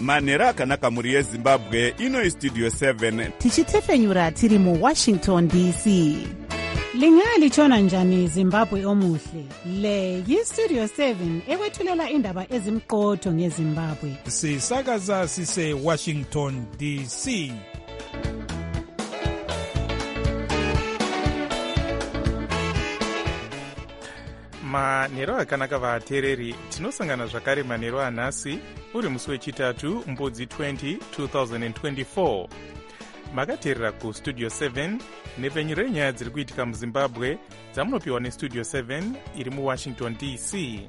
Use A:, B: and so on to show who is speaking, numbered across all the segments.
A: manhero akanaka mhuri yezimbabwe. Ino Studio 7
B: tichitefenyura tiri muWashington DC. Lingalitshona njani Zimbabwe omuhle? Le yiStudio 7 ekwethulela indaba ezimqotho ngeZimbabwe.
C: Sisakaza sise Washington DC. Manhero akanaka vateereri, tinosangana zvakare manhero anhasi uri musi wechitatu mbudzi 20 2024. Makateerera kuStudio 7 nepfenyuro yenyaya dziri kuitika muZimbabwe dzamunopiwa neStudio 7 iri muWashington DC.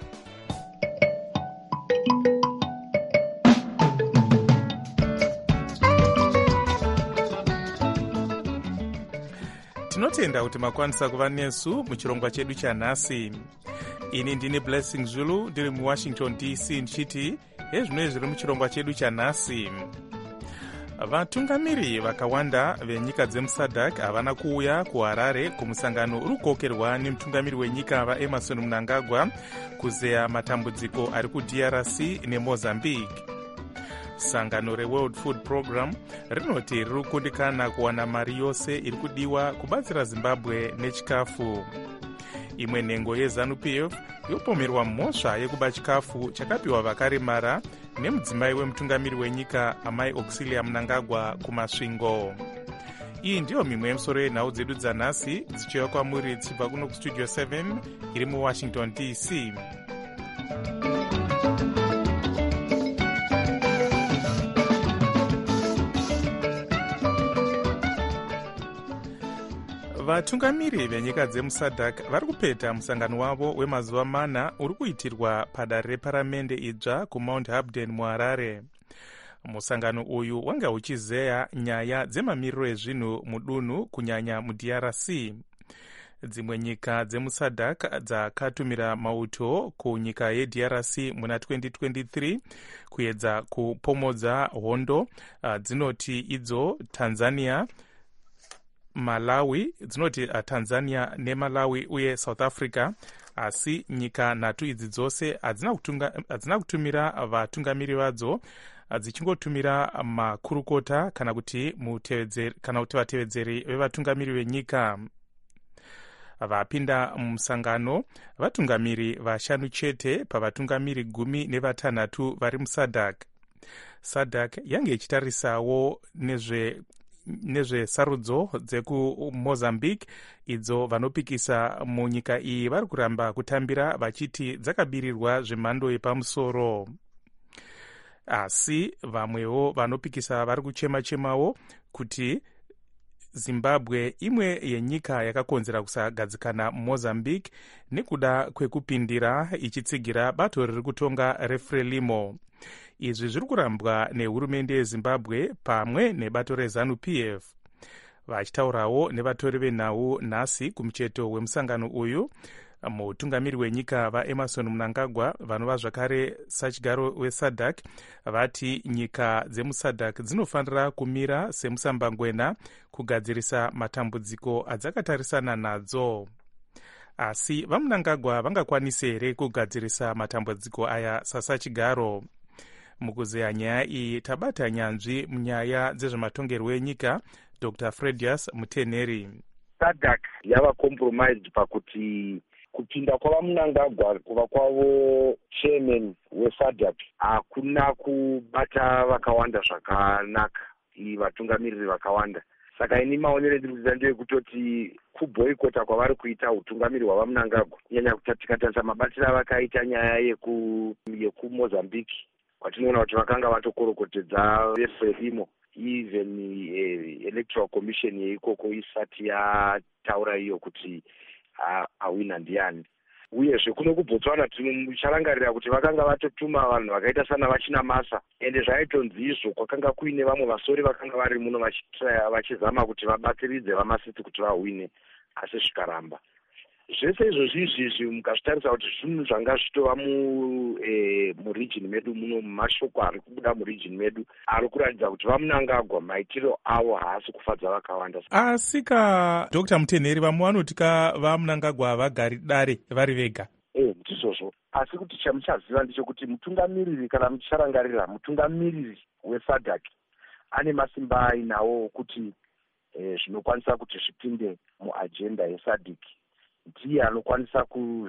C: Tinotenda kuti makwanisa kuva nesu muchirongwa chedu chanhasi. Ini ndini Blessing Zulu ndiri muWashington DC ndichiti hezvino zviri muchirongwa chedu chanhasi. Vatungamiri vakawanda venyika dzemuSADC havana kuuya kuHarare kumusangano uri kukokerwa nemutungamiri wenyika vaEmmerson Mnangagwa kuzeya matambudziko ari kuDRC neMozambique. Sangano reWorld Food Program rinoti riri kukundikana kuwana mari yose iri kudiwa kubatsira Zimbabwe nechikafu. Imwe nhengo yeZANU-PF yopomerwa mhosva yekuba chikafu chakapiwa vakaremara nemudzimai wemutungamiri wenyika amai Auxilia Mnangagwa kumasvingo. Iyi ndiyo mimwe yemisoro yenhau dzedu dzanhasi dzichiuya kwamuri dzichibva kuno kuStudio 7 iri muWashington DC. Vatungamiri venyika dzemuSADC vari kupeta musangano wavo wemazuva mana uri kuitirwa padare reparamende idzva kuMount Habden muHarare. Musangano uyu wanga uchizeya nyaya dzemamiriro ezvinhu mudunhu kunyanya muDRC. Dzimwe nyika dzemuSADC dzakatumira mauto kunyika yeDRC muna 2023 kuedza kupomodza hondo dzinoti idzo Tanzania, Malawi, dzinoti Tanzania neMalawi uye South Africa, asi nyika nhatu idzi dzose hadzina kutumira vatungamiri vadzo, dzichingotumira makurukota kana kuti vatevedzeri vevatungamiri venyika. Vapinda mumusangano vatungamiri vashanu chete pavatungamiri 16 vari muSADC. SADC yange ichitarisawo nezvesarudzo dzekuMozambique idzo vanopikisa munyika iyi vari kuramba kutambira vachiti dzakabirirwa zvemhando yepamusoro. Asi vamwewo vanopikisa vari kuchema-chemawo kuti Zimbabwe imwe yenyika yakakonzera kusagadzikana muMozambique nekuda kwekupindira ichitsigira bato riri kutonga reFrelimo. Izvi zviri kurambwa nehurumende yeZimbabwe pamwe nebato reZANU-PF. Vachitaurawo nevatori venhau nhasi kumucheto wemusangano uyu, mutungamiri wenyika vaEmmerson Mnangagwa vanova zvakare sachigaro weSADC vati nyika dzemuSADC dzinofanira kumira semusambangwena kugadzirisa matambudziko adzakatarisana nadzo. Asi vaMnangagwa vangakwanise here kugadzirisa matambudziko aya sasachigaro? Mukuzeya nyaya iyi tabata nyanzvi munyaya dzezvematongerwo enyika Dr. Fredius Muteneri.
D: SADC yava compromised pakuti kupinda kwavaMnangagwa kuva kwavo chairman weSADC hakuna kubata vakawanda zvakanaka, vatungamiriri vakawanda. Saka ini maonero endiri kuziva ndeyekutoti kuboyikota kwavari kuita utungamiri hwavaMnangagwa, kunyanya tikatarisa mabatiro avakaita nyaya yekuMozambique, watinoona kuti vakanga vatokorokotedza reFrelimo, even electoral commission yeikoko isati yataura iyo kuti awina ndiani. Uyezve kuno kuBotswana ticharangarira kuti vakanga vatotuma vanhu vakaita sana vachina masa, ende zvaitonzi izvo kwakanga kuine vamwe vasori vakanga vari muno vachizama kuti vabatsiridze vaMasisi kuti vahwine, asi zvikaramba. Zvese izvozvi mukazvitarisa kuti zvinhu zvanga zvitova muregion medu muno, mumashoko ari kubuda muregion medu ari kuratidza kuti vaMnangagwa maitiro avo haasi kufadza vakawanda.
C: Asika Dr. Muteneri, vamwe vanoti vaMnangagwa havagari dare vari vega.
D: Ndizvozvo. asi kuti chamuchaziva ndechekuti mutungamiriri kana muchicharangarira mutungamiriri weSADC ane masimba ainawo kuti zvinokwanisa kuti zvipinde muagenda yeSADC. Ndiye anokwanisa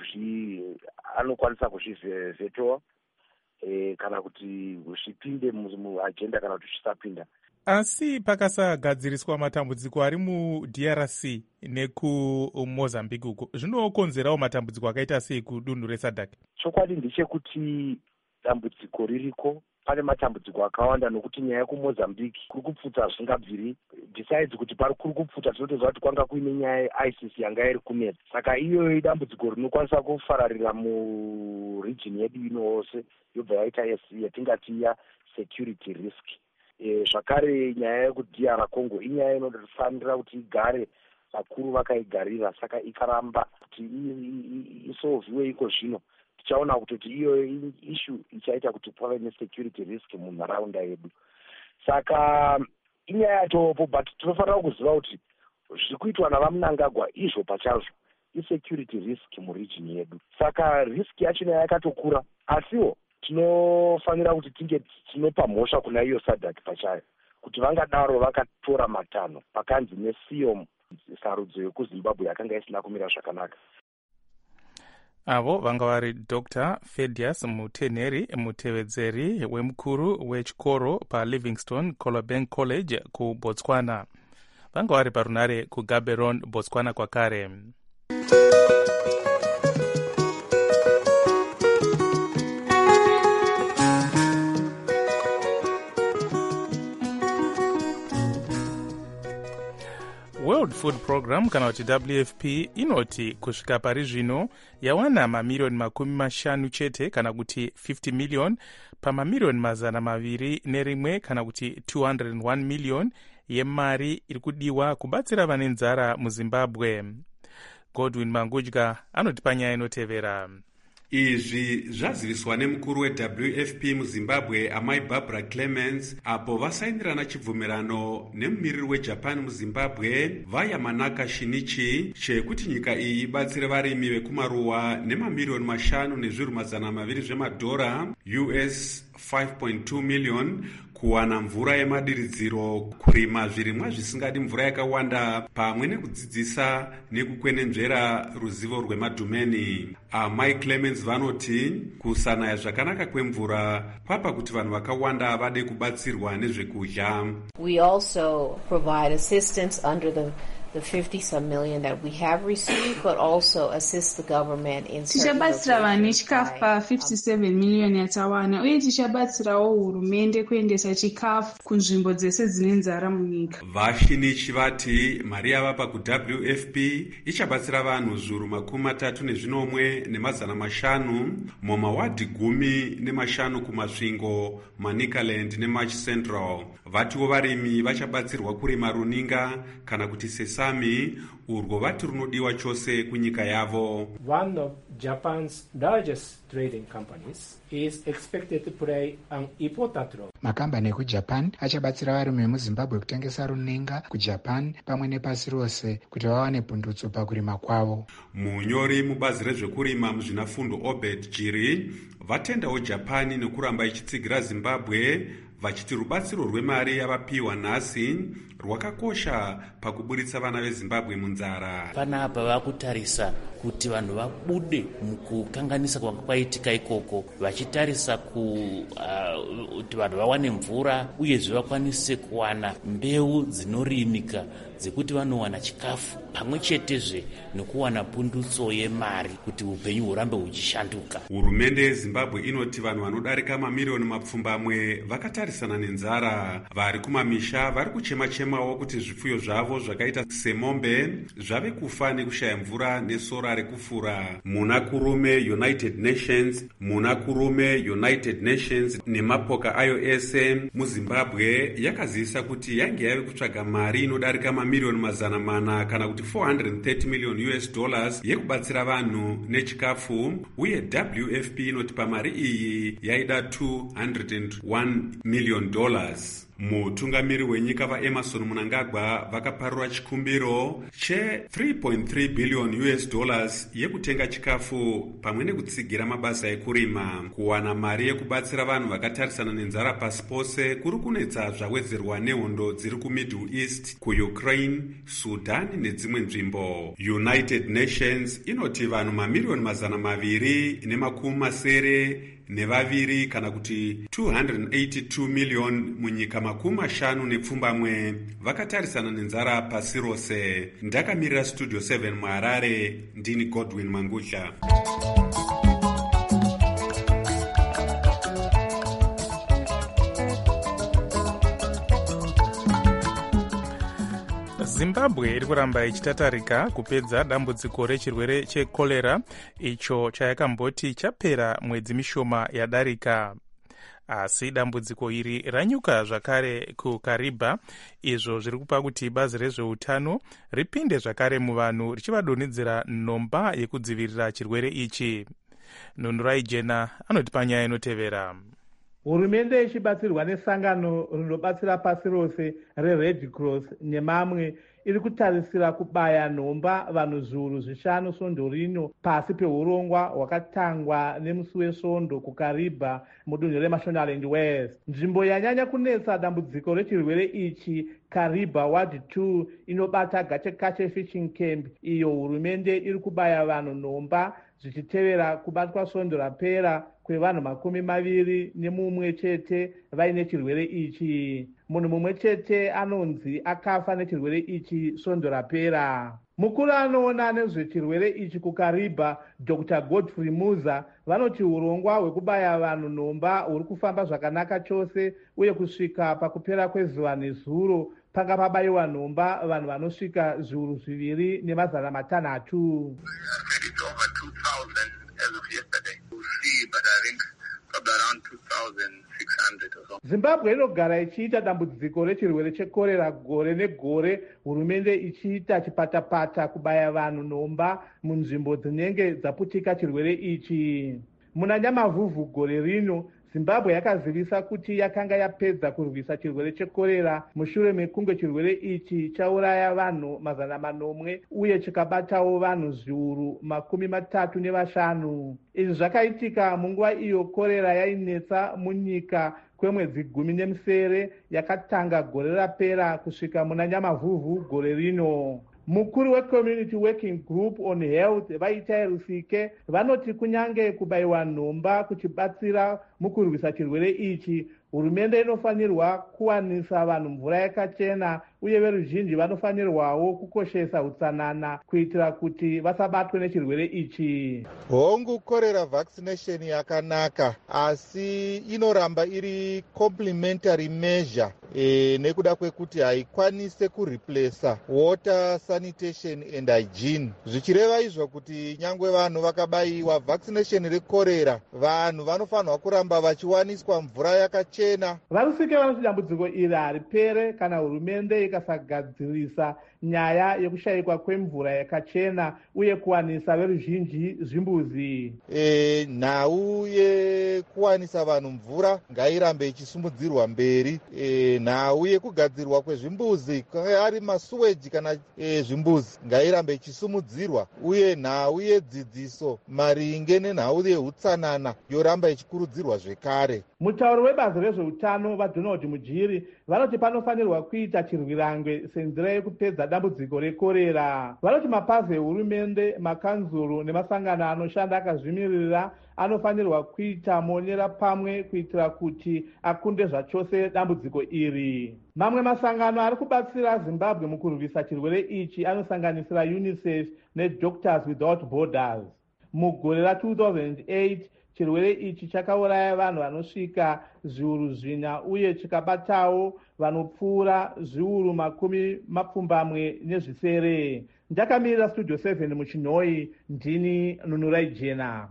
D: kuzvivhetowa kana kuti zvipinde muagenda kana kuti zvisapinda.
C: Asi pakasagadziriswa matambudziko ari muDRC nekumozambique uko, zvinokonzerawo matambudziko akaita sei kudunhu reSADC? Chokwadi
D: ndechekuti dambudziko ririko, pane matambudziko akawanda nokuti nyaya yekumozambique kuri kupfuta zvingabviri. Besides kuti pari kuri kupfuta tinotoziva kuti kwanga kuine nyaya yeISIS yanga iri kunetsa. Saka iyoyo idambudziko rinokwanisa kufararira muregion yedu inowose yobva yaita yatingati iya security risk. Zvakare nyaya yekudhiyara Congo inyaya inofanira kuti igare vakuru vakaigarira, saka ikaramba kuti isolviwe iko zvino tichaona kuti iyo issue ichaita kuti pave nesecurity risk munharaunda yedu. Saka inyaya yatopo, but tinofanira kuziva kuti zviri kuitwa navaMnangagwa izvo pachazvo isecurity risk muregion yedu. Saka risk yacho yakatokura, asiwo tinofanira kuti tinge tinopa mhosva kuna iyo SADC pachayo kuti vangadaro vakatora matanho pakanzi neSIOM, sarudzo yekuZimbabwe yakanga isina kumira zvakanaka.
C: Avo vanga vari Dr. Fedius Mutenheri, mutevedzeri wemukuru wechikoro paLivingstone Colobank College kuBotswana. Vanga vari parunare kuGaborone, Botswana kwakare. World Food Program kana kuti WFP inoti kusvika pari zvino yawana mamirioni 50 chete kana kuti 50 million pamamirioni 201 kana kuti 201 million yemari iri kudiwa kubatsira vane nzara muZimbabwe. Godwin Mangudya anoti panyaya inotevera.
E: Izvi zvaziviswa nemukuru weWFP muZimbabwe amai Barbara Clements apo vasainirana chibvumirano nemumiriri weJapan muZimbabwe vayamanaka Shinichi chekuti nyika iyi ibatsire varimi vekumaruwa nemamirioni 5,200 zvemadhora US 5.2 million kuwana mvura yemadiridziro, kurima zvirimwa zvisingadi mvura yakawanda, pamwe nekudzidzisa nekukwenenzvera ruzivo rwemadhumeni. Amai Clements vanoti kusanaya zvakanaka kwemvura papa kuti vanhu vakawanda vade kubatsirwa nezvekudya.
F: We also provide assistance under the 50-some million that we have received, but also assist the government in
G: tichabatsira vane chikafu pa 57 million yatawana, uye tichabatsirawo hurumende kuendesa chikafu kunzvimbo dzese dzine nzara munyika.
E: Vashinichi vati mari yavapa kuWFP ichabatsira vanhu zviuru 34,500 mumawadhi 15 kumasvingo, Manicaland neMarch Central. Vatiwo varimi vachabatsirwa kurima runinga kana kuti sesame, urwo vati runodiwa chose kunyika yavo.
H: One of Japan's largest trading companies is expected to play an important role.
I: Makambani ekuJapan achabatsira varimi vemuZimbabwe kutengesa runinga kuJapan pamwe nepasi rose kuti vawane pundutso pakurima kwavo.
E: Munyori mubazi rezvekurima muzvinafundo Obed Jiri vatendawo Japani nekuramba ichitsigira Zimbabwe, vachiti rubatsiro rwemari yavapiwa nhasi rwakakosha pakuburitsa vana veZimbabwe munzara.
J: Panapa vakutarisa kuti vanhu vabude mukukanganisa kwanga kwaitika ikoko, vachitarisa kuti vanhu vawane mvura uyezve vakwanise kuwana mbeu dzinorimika dzekuti vanowana chikafu pamwe chetezve nekuwana pundutso yemari kuti upenyu hurambe huchishanduka.
E: Hurumende yeZimbabwe inoti vanhu vanodarika mamirioni 200 vakatarisana nenzara. Vari kumamisha vari kuchema-chemawo kuti zvipfuyo zvavo zvakaita semombe zvave kufa nekushaya mvura nesora rekufura. Munakurume United Nations nemapoka ayo ese muZimbabwe yakazivisa kuti yange yave kutsvaga mari inodarika mamirioni 400 kana kuti $430 million yekubatsira vanhu nechikafu, uye WFP inoti pamari iyi yaida $201 million. Mutungamiri wenyika vaEmerson Mnangagwa vakaparura chikumbiro che$3.3 billion yekutenga chikafu pamwe nekutsigira mabasa ekurima. Kuwana mari yekubatsira vanhu vakatarisana nenzara pasi pose kuri kunetsa zvawedzerwa nehondo dziri kuMiddle East, kuUkraine, Sudan nedzimwe nzvimbo. United Nations inoti vanhu mamiliyoni 272 kana kuti 282 million munyika 50 vakatarisana nenzara pasi rose. Ndakamirira Studio 7 muHarare, ndini Godwin Mangudla.
C: Zimbabwe iri kuramba ichitatarika kupedza dambudziko rechirwere chekorera icho chayakamboti chapera mwedzi mishoma yadarika. Asi dambudziko iri ranyuka zvakare kuKariba, izvo zviri kupa kuti bazi rezveutano ripinde zvakare muvanhu richivadonhedzera nhomba yekudzivirira chirwere ichi. Nunurai Jena anoti panyaya inotevera.
K: Hurumende ichibatsirwa nesangano rinobatsira pasi rose reRed Cross nemamwe iri kutarisira kubaya nhomba vanhu zviuru 5 svondo rino pasi peurongwa hwakatangwa nemusi wesvondo kuKariba mudunhu reMashonaland West. Nzvimbo yanyanya kunetsa dambudziko rechirwere ichi, Kariba Ward 2, inobata Gachekache Fishing Camp, iyo hurumende iri kubaya vanhu nhomba zvichitevera kubatwa svondo rapera kwevanhu 21 chete vaine chirwere ichi. Munhu mumwe chete anonzi akafa nechirwere ichi svondo rapera. Mukuru anoona nezvechirwere ichi kuKariba, Dr. Godfrey Muza, vanoti urongwa hwekubaya vanhu nhomba huri kufamba zvakanaka chose uye kusvika pakupera kwezuva nezuro panga pabayiwa nhomba vanhu vanosvika zviuru 2,500. Zimbabwe inogara ichiita dambudziko rechirwere chekorera gore negore, hurumende ichiita chipatapata kubaya vanhu nhomba munzvimbo dzinenge dzaputika chirwere ichi. Muna Nyamavhuvhu gore rino, Zimbabwe yakazivisa kuti yakanga yapedza kurwisa chirwere chekorera mushure mekunge chirwere ichi chauraya vanhu 800 uye chikabatawo vanhu zviuru 35. Izvi zvakaitika munguva iyo korera yainetsa munyika kwemwedzi 17 yakatanga gore rapera kusvika muna Nyamavhuvhu gore rino. Mukuru weCommunity Working Group on Health Vaitai Rusike vanoti kunyange kubayiwa nhomba kuchibatsira mukurwisa chirwere ichi, hurumende inofanirwa kuwanisa vanhu mvura yakachena uye veruzhinji vanofanirwawo kukoshesa utsanana kuitira kuti vasabatwe nechirwere ichi.
L: Hongu korera vaccination yakanaka, asi inoramba iri complementary measure nekuda kwekuti haikwanise kureplace water sanitation and hygiene. Zvichireva izvo kuti nyangwe vanhu vakabayiwa vaccination rekorera, vanhu vanofanirwa kuramba vachiwaniswa mvura yakachena.
K: Varusike vanoti dambudziko iri haripere kana hurumende ikasagadzirisa nyaya yekushayikwa kwemvura yakachena uye kuwanisa veruzhinji zvimbuzi.
L: Nhau yekuwanisa vanhu mvura ngairambe ichisimudzirwa mberi. Nhau yekugadzirwa kwezvimbuzi, ari masuweji kana zvimbuzi, ngairambe ichisimudzirwa, uye nhau yedzidziso maringe nenhau yeutsanana yoramba ichikurudzirwa zvekare.
K: Mutauri webazi rezveutano vaDonald Mujiri vanoti panofanirwa kuita chirwirangwe senzira yekupedza dambudziko rekorera. Vanoti mapazi ehurumende, makanzuru nemasangano anoshanda akazvimirira anofanirwa kuita monera pamwe kuitira kuti akunde zvachose dambudziko iri. Mamwe masangano ari kubatsira Zimbabwe mukurwisa chirwere ichi anosanganisira UNICEF neDoctors Without Borders. Mugore ra2008 chirwere ichi chakauraya vanhu vanosvika zviuru 4 uye chikabatawo vanopfuura zviuru 20 Ndakamirira Studio 7 muChinoi, ndini Nunurai Jena.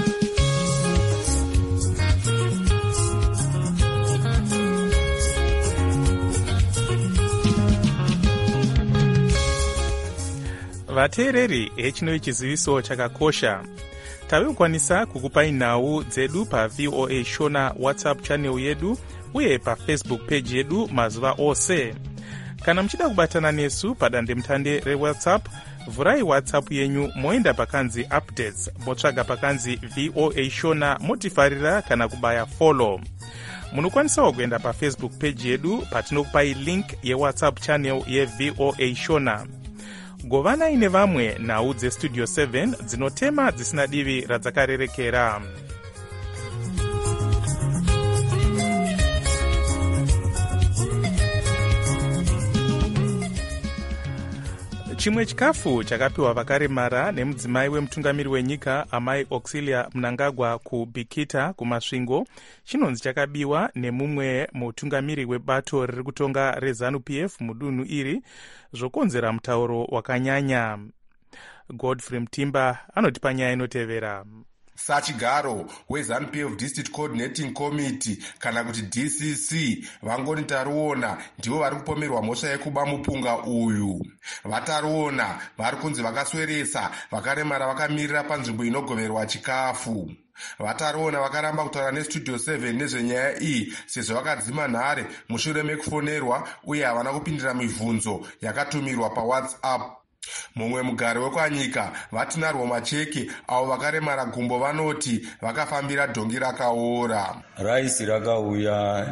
C: Vateereri, hechino chiziviso chakakosha. Tave kukwanisa kukupai nhau dzedu paVOA Shona WhatsApp channel yedu uye pafacebook page yedu mazuva ose. Kana muchida kubatana nesu padandemutande rewhatsapp, vhurai whatsapp yenyu moenda pakanzi updates, motsvaga pakanzi VOA Shona, motifarira kana kubaya follow. Munokwanisawo kuenda pafacebook page yedu patinokupai link yewhatsapp channel yeVOA Shona. Govanai nevamwe nhau dzestudio 7 dzinotema dzisina divi radzakarerekera. Chimwe chikafu chakapiwa vakaremara nemudzimai wemutungamiri wenyika amai Auxilia Mnangagwa kuBikita kumasvingo chinonzi chakabiwa nemumwe mutungamiri webato riri kutonga reZANU-PF mudunhu iri, zvokonzera mutauro wakanyanya. Godfrey Mtimba anotipa nyaya inotevera.
M: Sachigaro weZANU-PF District Coordinating Committee kana kuti DCC vangoni Taruona ndivo vari kupomerwa mhosva yekuba mupunga uyu. VaTaruona vari kunzi vakasweresa vakaremara vakamirira panzvimbo inogoverwa chikafu. VaTaruona vakaramba kutaura nestudio 7 nezvenyaya iyi sezvo vakadzima nhare mushure mekufonerwa uye havana kupindira mibvunzo yakatumirwa paWhatsApp. Mumwe mugari wekwanyika vatinarwo macheke avo vakaremara gumbo vanoti vakafambira dhongi rakaora.
N: Raisi rakauya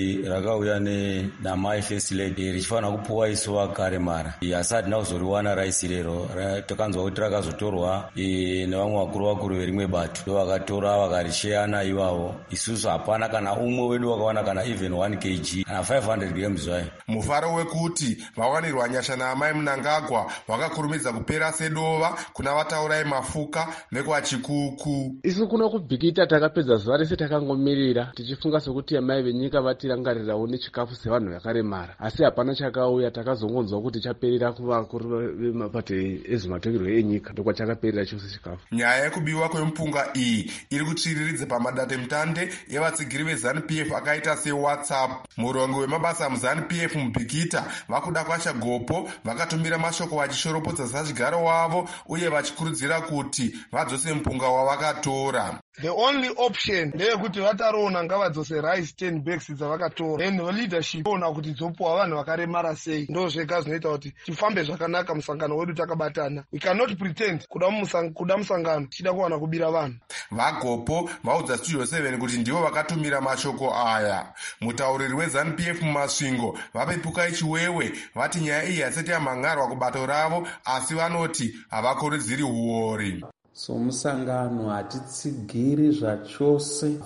N: namai first lady richifanira kupuwa isu vakaremara. Asi hatina kuzoriwana raisi rero. Takanzwa kuti rakazotorwa nevamwe vakuru verimwe bato ndovakatora vakarisheyana ivavo. Isusu hapana kana umwe wedu wakawana kana even 1 kg kana 500 grams zvayo.
M: Mufaro wekuti vawanirwa nyasha naamai Mnangagwa vakakurumidza kupera sedova kuna vataurai mafuka vekwaChikuku.
O: Isu kuna kuBikita takapedza zuva rese takangomirira tichifunga sokuti amai venyika vatirangarirawo nechikafu sevanhu vakaremara, asi hapana chakauya. Takazongonzwa kuti chaperera kuvakuru vemapato ezvematongerwo enyika, ndokwachakaperera chose chikafu.
M: Nyaya yekubiwa kwemupunga iyi iri kutsviriridza pamadandemutande evatsigiri veZANU-PF akaita seWhatsApp. Murongo wemabasa muZANU-PF muBikita vakuda kwachagopo vakatumira mashoko vachishoropodza sachigaro wavo uye vachikurudzira kuti vadzose mupunga wavakatora.
P: The only option ndeyekuti VaTaruona ngavadzose rice 10 bags dzavakatora, and leadership ona kuti dzopuwa vanhu vakaremara sei. Ndo zvega zvinoita kuti tifambe zvakanaka musangano wedu takabatana. We cannot pretend kuda musangano tichida kuwana kubira vanhu.
M: Vagopo vaudza studio 7 kuti ndivo vakatumira mashoko aya. Mutauriri weZANU-PF mumasvingo vapepuka ichiwewe vati nyaya iyi hasati yamhangarwa kubato ravo, asi vanoti havakurudziri huori.
Q: So musangano hatitsigiri zvachose,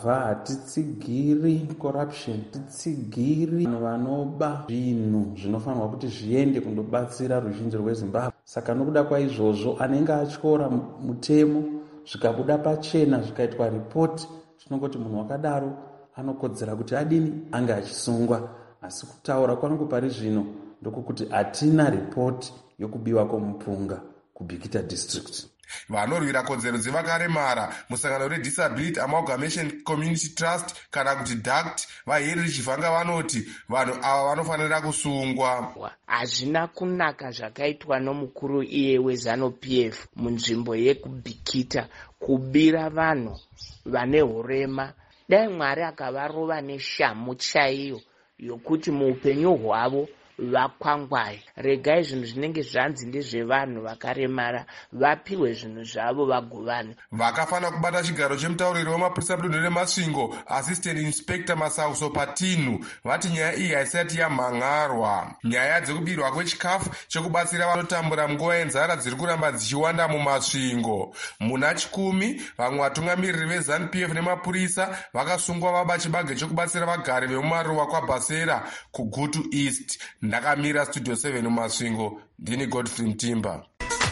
Q: hatitsigiri corruption, hatitsigiri vanoba zvinhu zvinofanirwa kuti zviende kundobatsira ruzhinji rweZimbabwe. Saka nokuda kwaizvozvo anenge atyora mutemo zvikabuda pachena zvikaitwa ripoti, tinongoti munhu wakadaro anokodzera kuti adini ange achisungwa. Asi kutaura kwangu pari zvino ndokuti hatina ripoti yokubiwa kwomupunga kuBikita district.
M: Vanorwira kodzero dzevakaremara musangano reDisability Amalgamation Community Trust kana kuti DACT vaheri richivhanga vanoti vanhu ava vanofanira kusungwa.
R: Hazvina kunaka zvakaitwa nomukuru iye weZANU-PF munzvimbo yekuBikita kubira vanhu vane hurema. Dai Mwari akavarova neshamu chaiyo yokuti muupenyu hwavo vakwangwaye. Regai zvinhu zvinenge zvanzi ndezvevanhu vakaremara vapiwe zvinhu zvavo vagovane.
M: Vakafana kubata chigaro chemutauriri wemapurisa mudunhu remasvingo Assistant Inspector Masauso Patinu vati nyaya iyi haisati yamhangarwa. Nyaya dzekubirwa kwechikafu chekubatsira vanotambura munguva yenzara dziri kuramba dzichiwanda mumasvingo. Muna 10 vamwe vatungamiriri veZANU-PF nemapurisa vakasungwa vaba chibage chekubatsira vagari vemumaruwa kwaBasera kuGutu East. Ndakamira studio 7 mumasvingo, ndini Godfrey Mtimba.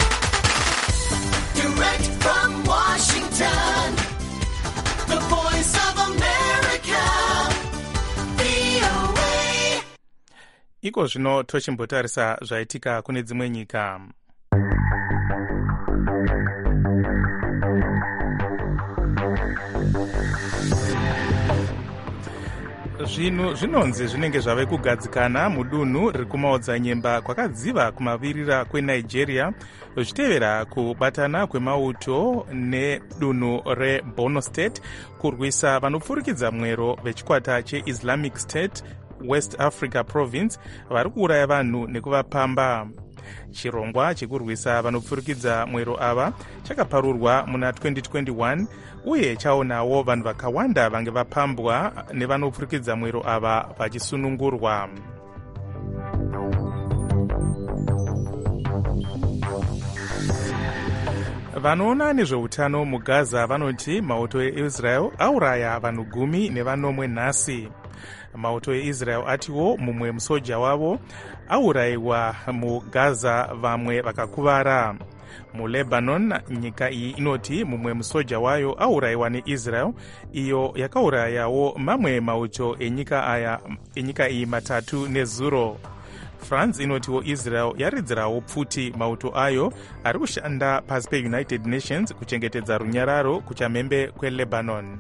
S: Direct from Washington, the voice of America, VOA.
C: Iko zvino tochimbotarisa zvaitika kune dzimwe nyika. Zvinhu zvinonzi zvinenge zvave kugadzikana mudunhu riri kumaodza nyemba kwakadziva kumavirira kweNigeria zvichitevera kubatana kwemauto nedunhu reBorno State kurwisa vanopfurikidza mwero vechikwata cheIslamic State West Africa Province vari kuuraya vanhu nekuvapamba. Chirongwa chekurwisa vanopfurikidza mwero ava chakaparurwa muna 2021 uye chaonawo vanhu vakawanda vange vapambwa nevanopfurikidza mwero ava vachisunungurwa. Vanoona nezveutano muGaza vanoti mauto eIsrael auraya vanhu 10 nhasi. Mauto eIsrael atiwo mumwe musoja wavo aurayiwa muGaza, vamwe vakakuvara. MuLebanon nyika iyi inoti mumwe musoja wayo aurayiwa neIsrael, iyo yakaurayawo mamwe mauto enyika iyi 3 nezuro. France inotiwo Israel yaridzirawo pfuti mauto ayo ari kushanda pasi peUnited Nations kuchengetedza runyararo kuchamhembe kweLebanon.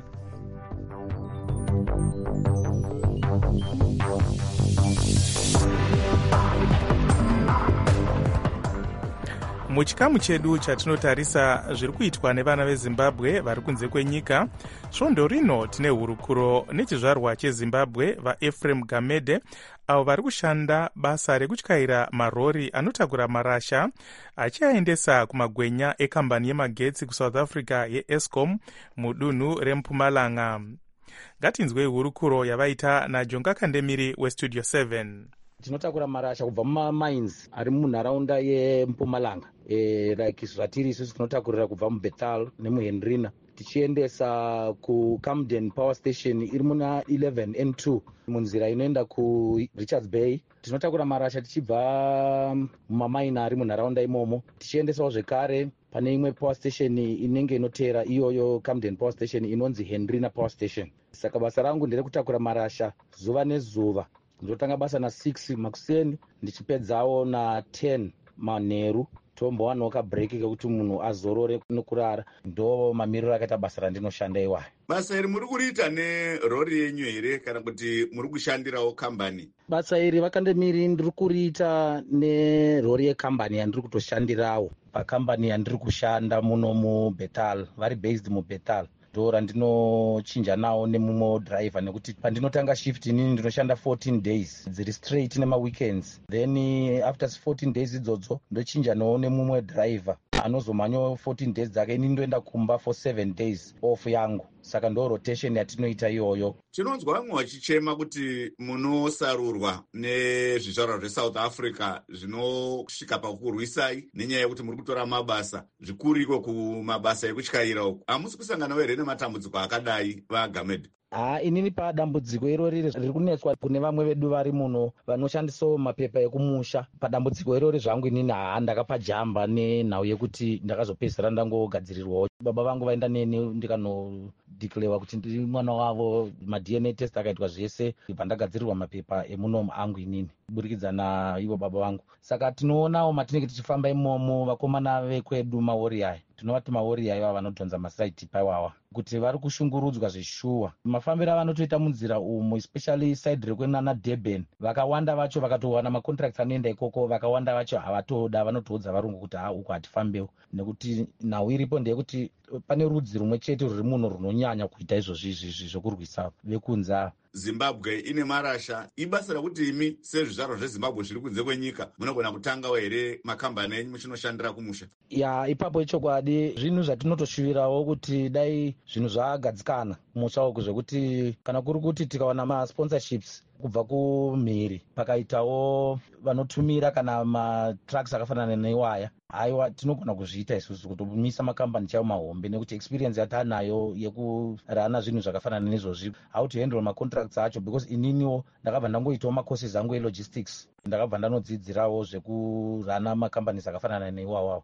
C: Muchikamu chedu chatinotarisa zviri kuitwa nevana veZimbabwe vari kunze kwenyika, svondo rino tine hurukuro nechizvarwa cheZimbabwe vaEphraim Gamede avo vari kushanda basa rekutyaira marori anotakura marasha achiaendesa kumagwenya ekambani yemagetsi kuSouth Africa yeEskom mudunhu reMpumalanga. Ngatinzwei hurukuro yavaita naJonga Kandemiri weStudio 7.
T: Tinotakura marasha kubva mumamines ari munharaunda yeMpumalanga, like zvatiri isusu tinotakurira kubva muBethal nemuHendrina tichiendesa kuCamden Power Station iri muna 11N2 munzira inoenda kuRichards Bay. Tinotakura marasha tichibva mumamaina ari munharaunda imomo tichiendesawo zvekare pane imwe power station inenge inoteera iyoyo Camden Power Station inonzi Hendrina Power Station. Saka basa rangu nderekutakura marasha zuva nezuva. Ndotanga basa na6 makuseni ndichipedzawo na10 manheru tombowana kabreak kekuti munhu azorore nokurara. Ndo mamiriro akaita basa randinoshanda iwayo.
A: Basa iri muri kuriita nerori yenyu here kana kuti muri kushandirawo kambani?
T: Basa iri vakandemiri ndiri kuriita nerori yekambani yandiri kutoshandirawo pakambani yandiri kushanda muno muBethal, vari based muBethal. Ndo randinochinja nawo nemumwe driver nekuti pandinotanga shift inini ndinoshanda 14 days dziri straight nemaweekends, then after 14 days idzodzo ndochinja nawo nemumwe driver anozomanyawo 14 days dzake, inini ndoenda kumba for 7 days off yangu. Saka ndo rotation yatinoita iyoyo.
A: Tinonzwa vamwe vachichema kuti munosarurwa nezvizvarwa zveSouth Africa zvinosvika pakurwisai nenyaya yekuti muri kutora mabasa zvikuru iko kumabasa ekutyaira uku. Hamusi kusanganawo here nematambudziko akadai vaGamede?
T: Inini padambudziko irori riri kunetswa kune vamwe vedu vari muno vanoshandisawo mapepa ekumusha. Padambudziko irori zvangu inini ndakapajamba nenhau yekuti ndakazopedzisira ndangogadzirirwawo. Baba vangu vaenda neni ndikanodeclarewa kuti ndiri mwana wavo, maDNA test akaitwa zvese pandagadzirirwa mapepa emunomu angu inini kuburikidza naivo baba vangu. Saka tinoonawo matinenge tichifamba imomo vakomana vekwedu mawarrior, tinovati mawarrior iva vanodhonza masaiti paiwawa, kuti vari kushungurudzwa zveshuwa mafambiro avanotoita munzira umu, especially side rekwenana Durban. Vakawanda vacho vakatowana macontracts anoenda ikoko, vakawanda vacho havatoda, vanotoudza varungu kuti uko hatifambewo, nekuti nhau iripo ndeyekuti pane rudzi rumwe chete ruri muno runonyanya kuita izvozvi zvokurwisa vekunza.
A: Zimbabwe ine marasha, ibasa rakuti imi sezvizvarwa zveZimbabwe zviri kunze kwenyika munogona kutangawo here makambani enyu muchinoshandira kumusha?
T: Ipapo ichokwadi, zvinhu zvatinotoshuvirawo kuti dai zvinhu zvagadzikana kumusha uku, zvekuti kana kuri kuti tikawana masponsorships kubva kumhiri pakaitawo vanotumira kana matrucks akafanana neiwaya, aiwa tinogona kuzviita isusu kutomisa makambani chaiwo mahombe, nekuti experience yatanayo yekurana zvinhu zvakafanana nezvozvi, how to handle macontracts acho, because ininiwo ndakabva ndangoitawo macourses angu elogistics, ndakabva ndanodzidzirawo zvekurana makambani akafanana neiwawawo.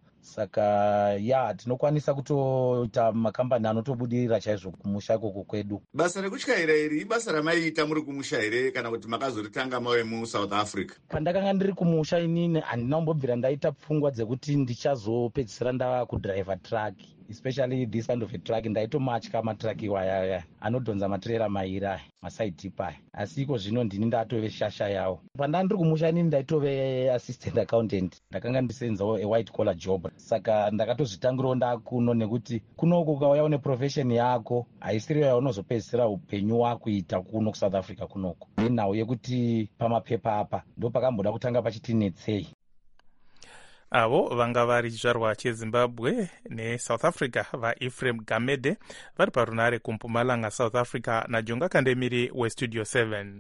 T: Saka tinokwanisa kutoita makambani anotobudirira chaizvo kumusha ikoko kwedu.
A: Basa rekutyaira iri ibasa ramaiita muri kumusha here kana kuti makazoritanga mawe muSouth Africa?
T: Pandakanga ndiri kumusha inini handina kumbobvira ndaita pfungwa dzekuti ndichazopedzisira ndava kudriver truck. especially this kind of a truck. Ndaitomatya matraki iwaya anodhonza matrera mairi aya maside tip aya, asi iko zvino ndini ndatove shasha yawo. Pandanga ndiri kumusha inini ndaitove assistant accountant, ndakanga ndisenzawo a white collar job, saka ndakatozvitangirawo ndakuno nekuti kunoko ukauyawo neprofession yako haisiriyo yaunozopedzisira upenyu wakuita kuno kuSouth Africa kunoko. Nenhau yekuti pamapepa apa ndo pakamboda kutanga pachitinetsei.
C: Avo vanga vari chizvarwa chezimbabwe neSouth Africa vaEphraim Gamede vari parunare kuMpumalanga South Africa naJonga Kandemiri weStudio 7.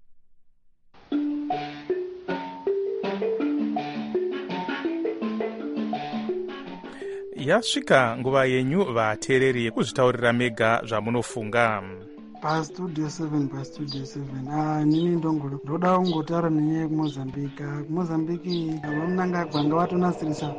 C: Yasvika nguva yenyu vateereri yekuzvitaurira mega zvamunofunga.
U: Pastudio 7 nini ndongolo ndoda kungotaura nenyaya yekumozambiki. Kumozambiki vamunangagwa ngavatonasirisa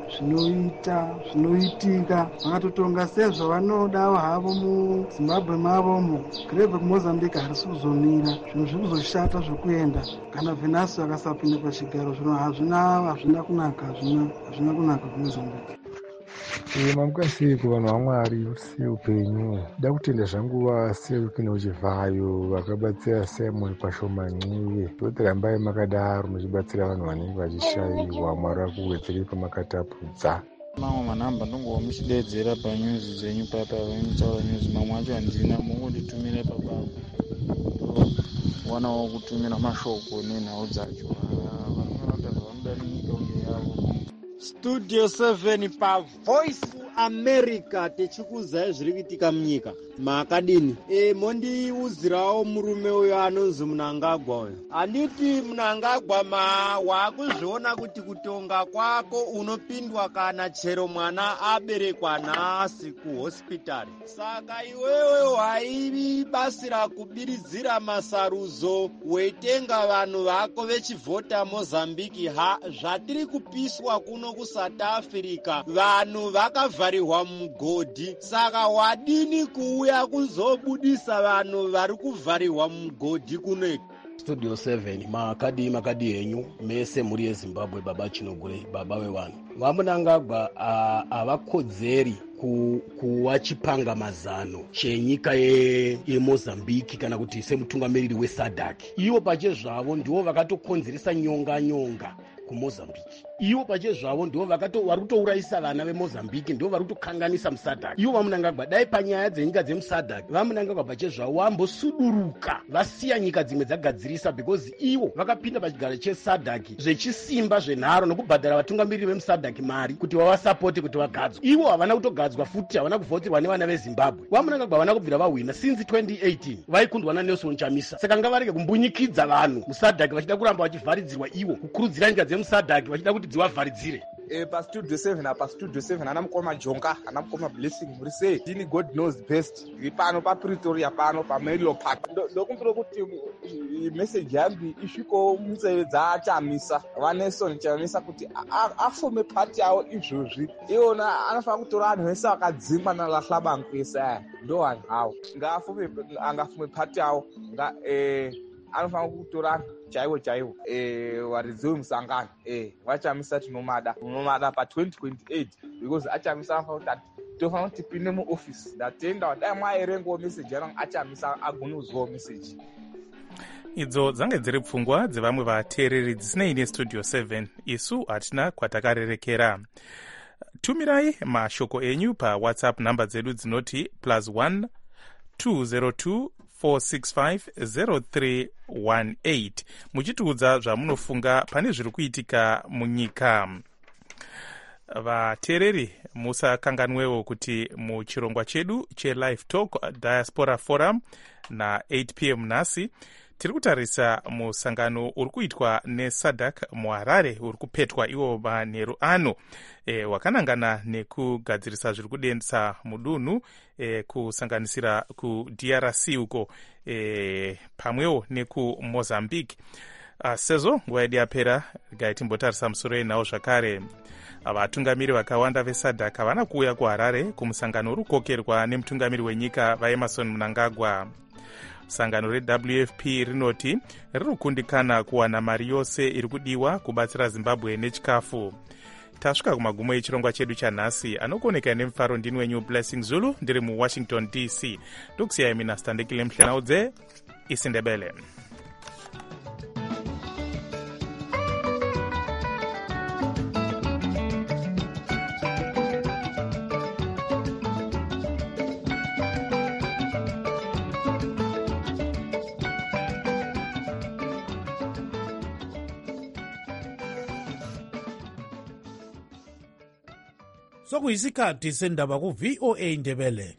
U: zvinoitika, vakatotonga sezvo vanodawo havo muZimbabwe mavomo. Kurebve kumozambiki harisi kuzomira, zvinhu zviri kuzoshata zvokuenda kana venasi vakasapinda pachigaro. Zvino hazvina kunaka kumozambiki.
V: Mamuka sei kuvanhu vaMwari sei upenyu. Da kutenda zvangu vaseukina uchivhayo vakabatsira Simon pashomanxiwe. Toti rambai makadaro muchibatsira vanhu vanenge vachishayiwa. Mwari akuwedzerei pamakatapudza.
W: Mamwe manhamba ndongowa muchidedzera panyuzi dzenyu papa vemutaura nyuzi, mamwe acho handina, mungonditumira ipapo wanawo kutumira mashoko nenhau dzacho. Vanoita zvavanoda nenyika uye yavo.
X: Studio 7 pa Voice America techikuudzai zviri kuitika munyika. Makadini mondiudzirawo murume uyo anonzi Mnangagwa uyo. Handiti Mnangagwa wakuzviona kuti kutonga kwako unopindwa kana chero mwana aberekwa nhasi kuhospitari. Saka iwewe waibasira kubiridzira masarudzo weitenga vanhu vako vechivhota Mozambiki. Zvatiri kupiswa kuno kuSouth Africa vanhu vakavharirwa mugodhi. Saka wadini kuuya kuzobudisa vanhu vari kuvharirwa mugodhi kunoku?
Y: Studio 7 makadi henyu mese muri yeZimbabwe, baba Chinogure, baba wevanhu. Vamunangagwa havakodzeri kuwa chipangamazano chenyika yeMozambiki kana kuti semutungamiriri weSADC. Ivo pachezvavo ndivo vakatokonzeresa nyonga kuMozambiki. Ivo pachezvavo ndivo vari kutourayisa vana veMozambiki, ndivo vari kutokanganisa muSADC. Ivo Vamunangagwa dai panyaya dzenyika dzemuSADC Vamunangagwa pachezvavo vambosuduruka vasiya nyika dzimwe dzagadzirisa, because ivo vakapinda pachigaro cheSADC zvechisimba zvenharo nokubhadhara vatungamiriri vemuSADC mari kuti vavasapote kuti vagadzwe. Ivo havana kutogadzwa futi, havana kuvhotirwa nevana veZimbabwe. Vamunangagwa havana kubvira vahwina since 2018 vaikundwa naNelson Chamisa. Saka ngavarege kumbunyikidza vanhu muSADC vachida kuramba vachivharidzirwa ivo, kukurudzira nyika dzemuSADC vachida kuti dzivavharidzire.
Z: Pastudio 7 ana mukoma Jonga, ana mukoma Blessing muri sei dini God knows best. Pano paPretoria pano paMelilo Park ndokumbira kuti message yangu isviko munzeve dzaChamisa vaNelson Chamisa kuti afume party yawo izvozvi. Iwona anofanira kutora vanhu vese vakadzingwa naLahlabankwesa ndo vanhu avo angafume party yawo anofanira kutora chaiwo waridzi wemusangano vaChamisa tinomada pa2028 because aChamisa anofanira kuti tofanira kuti tipinde muofisi. Ndatenda dai mwaerengawo meseji yangu aChamisa agone kuzwawo meseji.
C: Idzo dzange dziri pfungwa dzevamwe vateereri dzisinei neStudio 7. Isu hatina kwatakarerekera. Tumirai mashoko enyu paWhatsApp namba dzedu dzinoti +1 202 465 muchitiudza zvamunofunga pane zviri kuitika munyika. Vateereri musakanganwewo kuti muchirongwa chedu cheLive Talk Diaspora Forum na8 p.m. nhasi tiri kutarisa musangano uri kuitwa neSADC muHarare uri kupetwa iwo manheru ano wakanangana nekugadzirisa zviri kudendesa mudunhu kusanganisira kuDRC uko pamwewo nekuMozambique. Sezvo nguva yedu yapera regai timbotarisa musoro yenhau zvakare. Vatungamiri vakawanda veSADC havana kuuya kuHarare kumusangano uri kukokerwa nemutungamiri wenyika vaEmmerson Mnangagwa. Sangano reWFP rinoti riri kukundikana kuwana mari yose iri kudiwa kubatsira Zimbabwe nechikafu. tasvika kumagumo echirongwa chedu chanhasi. Anokuoneka nemufaro ndini wenyu Blessing Zulu, ndiri muWashington DC. Ndokusiyai mina Standekile Mhlenaudze, isiNdebele.
B: Sokuyisikhathi sendaba ku VOA Ndebele.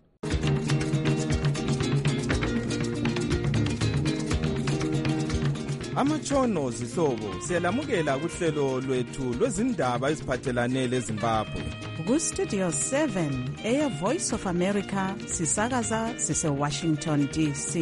D: Amatshono zihlobo siyalamukela kuhlelo lwethu lwezindaba eziphathelane leZimbabwe.
F: Ku Studio 7 Air Voice of America sisakaza sise Washington DC.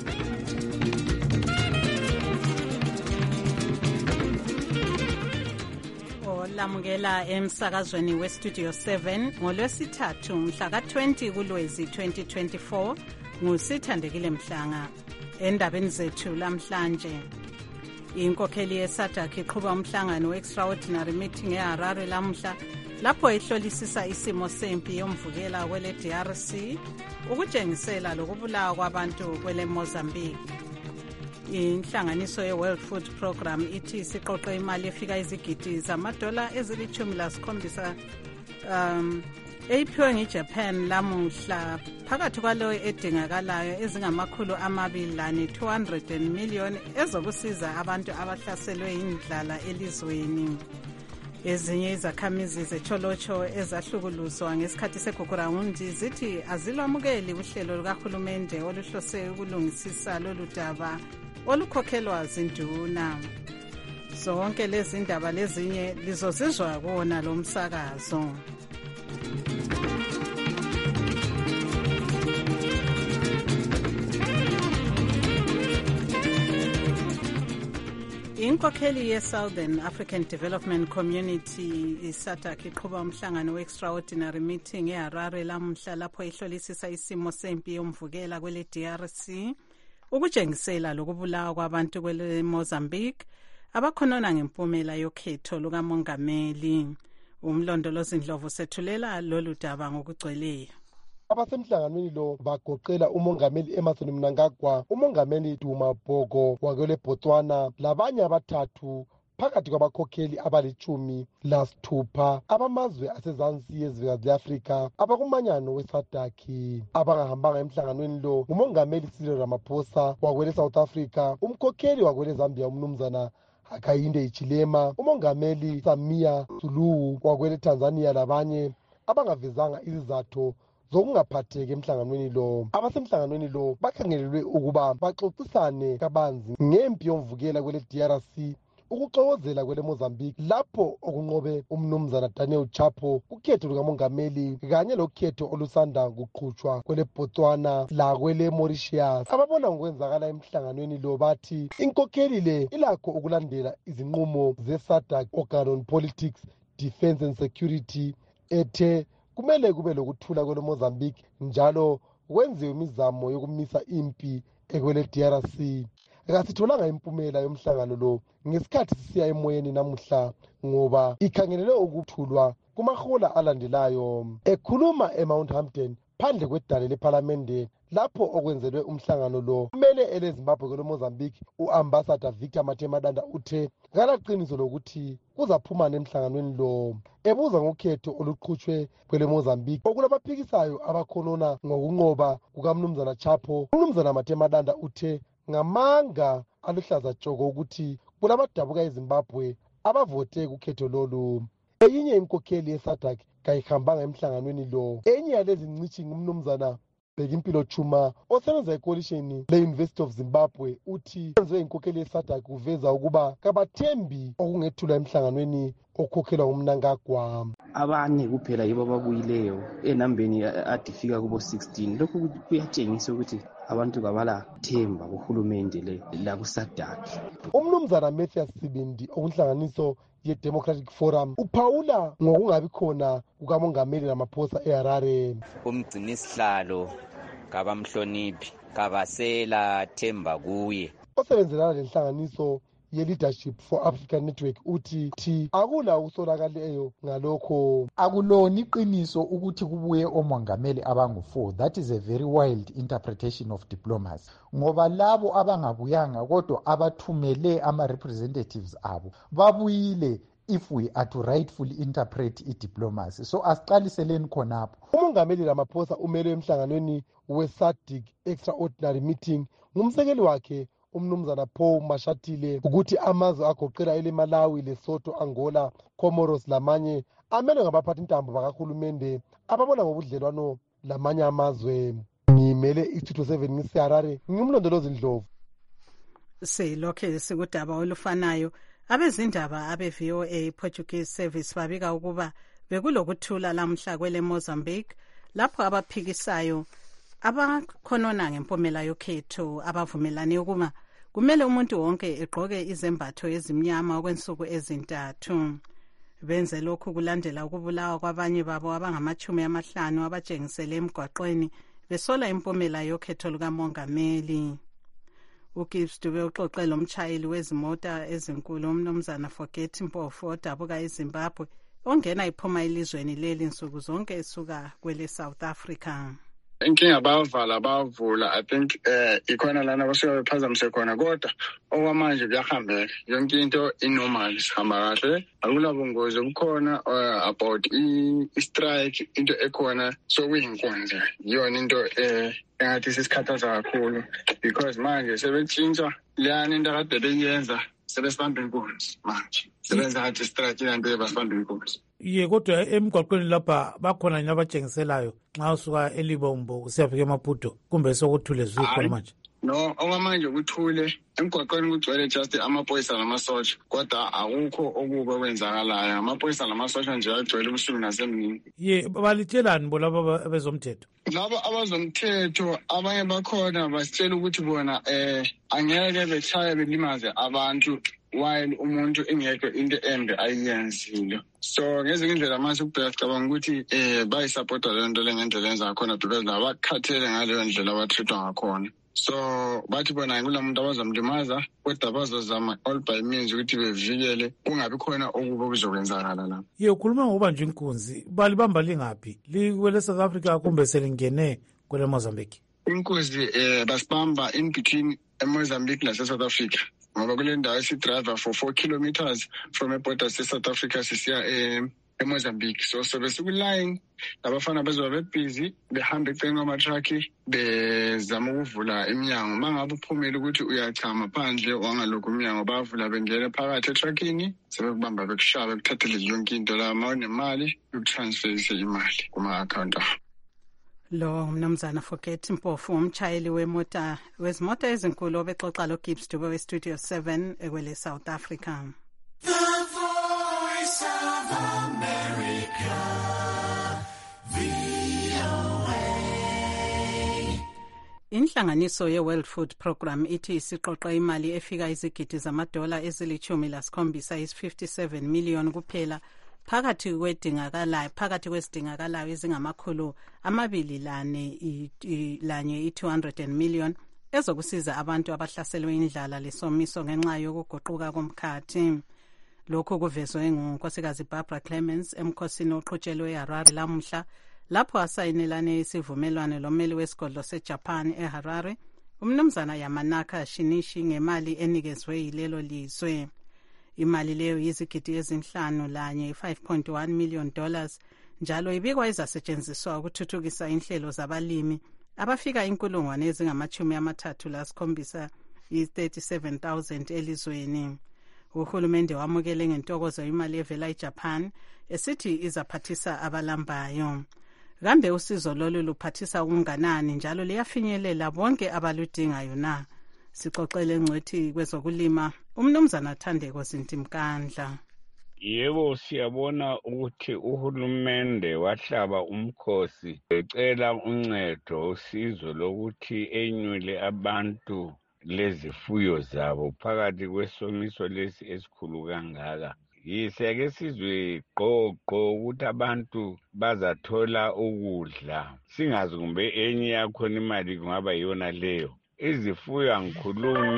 F: Lamukela emsakazweni weStudio 7 ngolwesithathu mhla ka-20 kuLwezi 2024 nguSithandekile Mhlanga. Endabeni zethu lamhlanje, inkokheli yeSADC iqhuba umhlangano we-extraordinary meeting eHarare lamhla lapho ihlolisisa isimo sempi yomvukela kwele DRC ukutshengisela lokubulawa kwabantu kwele Mozambique. Inhlanganiso ye-World Food Program ithi siqoqe imali efika izigidi zamadola ezili-17 eyiphiwe ngeJapan lamuhla phakathi kwaleyo edingakalayo ezingama-200 million ezokusiza abantu abahlaselwe yindlala elizweni. Ezinye izakhamizi zecholocho ezahlukuluzwa ngesikhathi segugurawundi zithi azilwamukeli uhlelo lukahulumende oluhlose ukulungisisa lolu daba olukhokhelwa zinduna. Zonke lezi ndaba lezinye lizozizwa kuwona lo msakazo. Inkokheli ye-Southern African Development Community iSADC iqhuba umhlangano we-extraordinary meeting eHarare lamhla lapho ihlolisisa isimo sempi yomvukela kwele DRC ukutshengisela lokubulawa kwabantu kwele Mozambique abakhonona ngempumela yokhetho lukamongameli. Umlondolozi Ndlovu sethulela lolu daba ngokugcweleyo.
G: Abasemhlanganweni lo bagoqela umongameli Emmerson Mnangagwa, umongameli Duma Bhoko wakwele Botswana labanye abathathu phakathi kwabakhokheli abali-16 abamazwe asezansi yezwekazi le-Afrika abakumanyano weSADC. Abangahambanga emhlanganweni lo ngumongameli Cyril Ramaphosa wakwele South Africa, umkhokheli wakwele Zambia umnumzana Hakainde Hichilema, umongameli Samia Suluhu wakwele Tanzania labanye abangavezanga izizathu zokungaphatheki emhlanganweni lo. Abasemhlanganweni lo bakhangelelwe ukuba baxoxisane kabanzi ngempi yomvukela kwele DRC, ukuxokozela kwele Mozambique lapho okunqobe umnumzana Daniel Chapo ukhetho lukamongameli kanye lokhetho olusanda kuqhutshwa kwele Botswana la kwele Mauritius. Ababona ngokwenzakala emhlanganweni lo bathi inkokheli le ilakho ukulandela izinqumo zeSADC Organ on Politics, Defense and Security ethe kumele kube lokuthula kwele Mozambique njalo kwenziwe imizamo yokumisa impi ekwele DRC. Kasitholanga impumela yomhlangano lo ngesikhathi sisiya emoyeni namuhla ngoba ikhangelele ukuthulwa kumahola alandelayo. Ekhuluma eMount Hampton phandle kwedale lePhalamende lapho okwenzelwe umhlangano lo, kumele eleZimbabwe kwele Mozambique uambassador Victor Matemadanda uthe kalaqiniso lokuthi kuzaphumana emhlanganweni lo. Ebuza ngokhetho oluqhutshwe kwele Mozambique okulabaphikisayo abakhonona ngokunqoba kukamnumzana Chapo, umnumzana Matemadanda uthe ngamanga aluhlaza tshoko ukuthi kulabadabuka eZimbabwe abavote kukhetho lolu. Eyinye inkokheli yeSADC kayihambanga emhlanganweni lo. Enye yalezi ncithi ngumnumzana Bhekimpilo Chuma osebenza ecoalition le-University of Zimbabwe uthi enziwe inkokheli yeSADC kuveza ukuba kabathembi okungethula emhlanganweni okhokhelwa ngumnangagwa.
H: Abane kuphela yibo ababuyileyo enambeni adifika kubo 16. Lokhu kuyatshengisa ukuthi abantu kabala themba kuhulumende le la kuSADC.
G: Umnumzana Mathias Sibindi okunhlanganiso ye-Democratic Forum uphawula ngokungabi khona kukamongameli Ramaphosa eHarare.
I: Umgcinisihlalo kabamhloniphi kabasela themba kuye.
G: Osebenzelana lenhlanganiso ye-leadership for African Network uthi akula usolakaleyo ngalokho.
E: Akulona iqiniso ukuthi kubuye omongameli abangu-4. That is a very wild interpretation of diplomacy. Ngoba labo abangabuyanga kodwa abathumele ama-representatives abo babuyile if we are to rightfully interpret i-diplomacy. So asiqaliseleni khonapho.
G: Umongameli Ramaphosa umele emhlanganweni we-SADC extraordinary meeting ngumsekeli wakhe umnumzana Paul Mashatile ukuthi amazwe agoqela eleMalawi, Lesotho, Angola, Comoros lamanye amele ngabaphathi intambo bakahulumende ababona ngobudlelwano lamanye amazwe. Ngimele i-Studio 7 ngiseHarare, ngimlondolozi Ndlovu.
F: Silokhe sikudaba olufanayo. Abezindaba abe-VOA Portuguese Service babika ukuba bekulokuthula lamhla kwele Mozambique lapho abaphikisayo abakhonona ngempumela yokhetho abavumelane ukuba kumele umuntu wonke egqoke izembatho ezimnyama okwensuku ezintathu. Benze lokhu kulandela ukubulawa kwabanye babo abangama-50 abatshengisele emgwaqweni besola impumela yokhetho lukamongameli. uGibbs Dube uxoxe lomtshayeli wezimota ezinkulu umnumzana Forget Mpofu odabuka eZimbabwe ongena iphuma elizweni leli nsuku zonke esuka kwele South Africa.
J: Inkinga bavula I think ikhona lana basuke bephazamise khona kodwa okwamanje kuyahambeka yonke into inormal sihamba kahle akula bungozi bukhona about i-strike into ekhona sokuyinkonzo yona into engathi sisikhathaza kakhulu because manje sebetshintsha leyana into akade beyenza sebesibamba inkunzi manje sebenza ngathi strike into ebasibamba inkunzi.
B: Ye kodwa emgwaqweni lapha bakhona nabatshengiselayo nxa usuka eLibombo usiyafika eMaputo kumbe sokuthule zikhona manje.
J: No, okwamanje kuthule emgwaqweni kugcwele just amaphoyisa namasotsha kodwa akukho okubi okwenzakalayo amaphoyisa namasotsha nje agcwele ubusuku nasemini.
B: Ye balitshelani bo laba abezomthetho?
J: Laba abazomthetho abanye bakhona basitshela ukuthi bona angeke bechaye belimaze abantu while umuntu engekho into embe ayiyenzile. So ngezinye indlela mase kubheka cabanga ukuthi bayisupporta le nto ngendlela enza khona because labakhathele ngaleyo ndlela abathethwa ngakhona. So bathi bona kulamuntu abazomlimaza kodwa bazozama all by means ukuthi bevikele kungabi khona okubi okuzokwenzakala la.
B: Ye ukhuluma ngobanje inkunzi balibamba lingaphi likwele South Africa kumbe selingene kwele Mozambique?
J: Inkunzi basibamba in between eMozambique nase South Africa. Ngoba kule ndawo sidriver for 4 kilometers from a border South Africa sisiya eMozambique. So besikuline labafana bezoba bebusy behamba eceleni kwamatruck bezama ukuvula iminyango mangabe uphumile ukuthi uyachama phandle wangalokho iminyango bavula bengena phakathi etruckini sebekubamba bekushaya bekuthathele yonke into la mawunemali ukutransferise imali kuma account akho.
F: Lo mnumzana Forget Mpofu umtshayeli wezimota ezinkulu obexoxa lo Gibbs Dube we-Studio 7 ekwele South Africa.
S: The Voice of America, VOA.
F: Inhlanganiso ye-World Food Program ithi isiqoqe imali efika izigidi zamadola ezili-17 is-57 million kuphela phakathi kwesidingakalayo ezingama-204 i-200 million ezokusiza abantu abahlaselwe indlala lesomiso ngenxa yokuguquka komkhathi. Lokhu kuvezwe ngunkosikazi Barbara Clements emkhosini oqhutshelwe eHarare lamuhla lapho asayinelane isivumelwano lomeli wesigodlo seJapan eHarare umnumzana Yamanaka Shinichi ngemali enikezwe yilelo lizwe. Imali leyo yizigidi ezinhlanu lanye $5.1 million njalo ibikwa izasetshenziswa ukuthuthukisa inhlelo zabalimi abafika 37,000 i-37,000 elizweni. Uhulumende wamukele ngentokozo imali evela eJapan esithi izaphathisa abalambayo. Kambe usizo lolu luphathisa okunganani njalo liyafinyelela bonke abaludingayo na? Sixoxele ngcwethi kwezokulima umnumzana Thandeko Zintimkandla.
K: Yebo siyabona ukuthi uhulumende wahlaba umkhosi ecela uncedo usizo lokuthi enyule abantu lezifuyo zabo phakathi kwesomiso lesi esikhulu kangaka. Yiseke sizwe qoqo ukuthi abantu bazathola ukudla singazi kumbe enye yakhona imali kungaba yona leyo. Izifuyo angikhulumi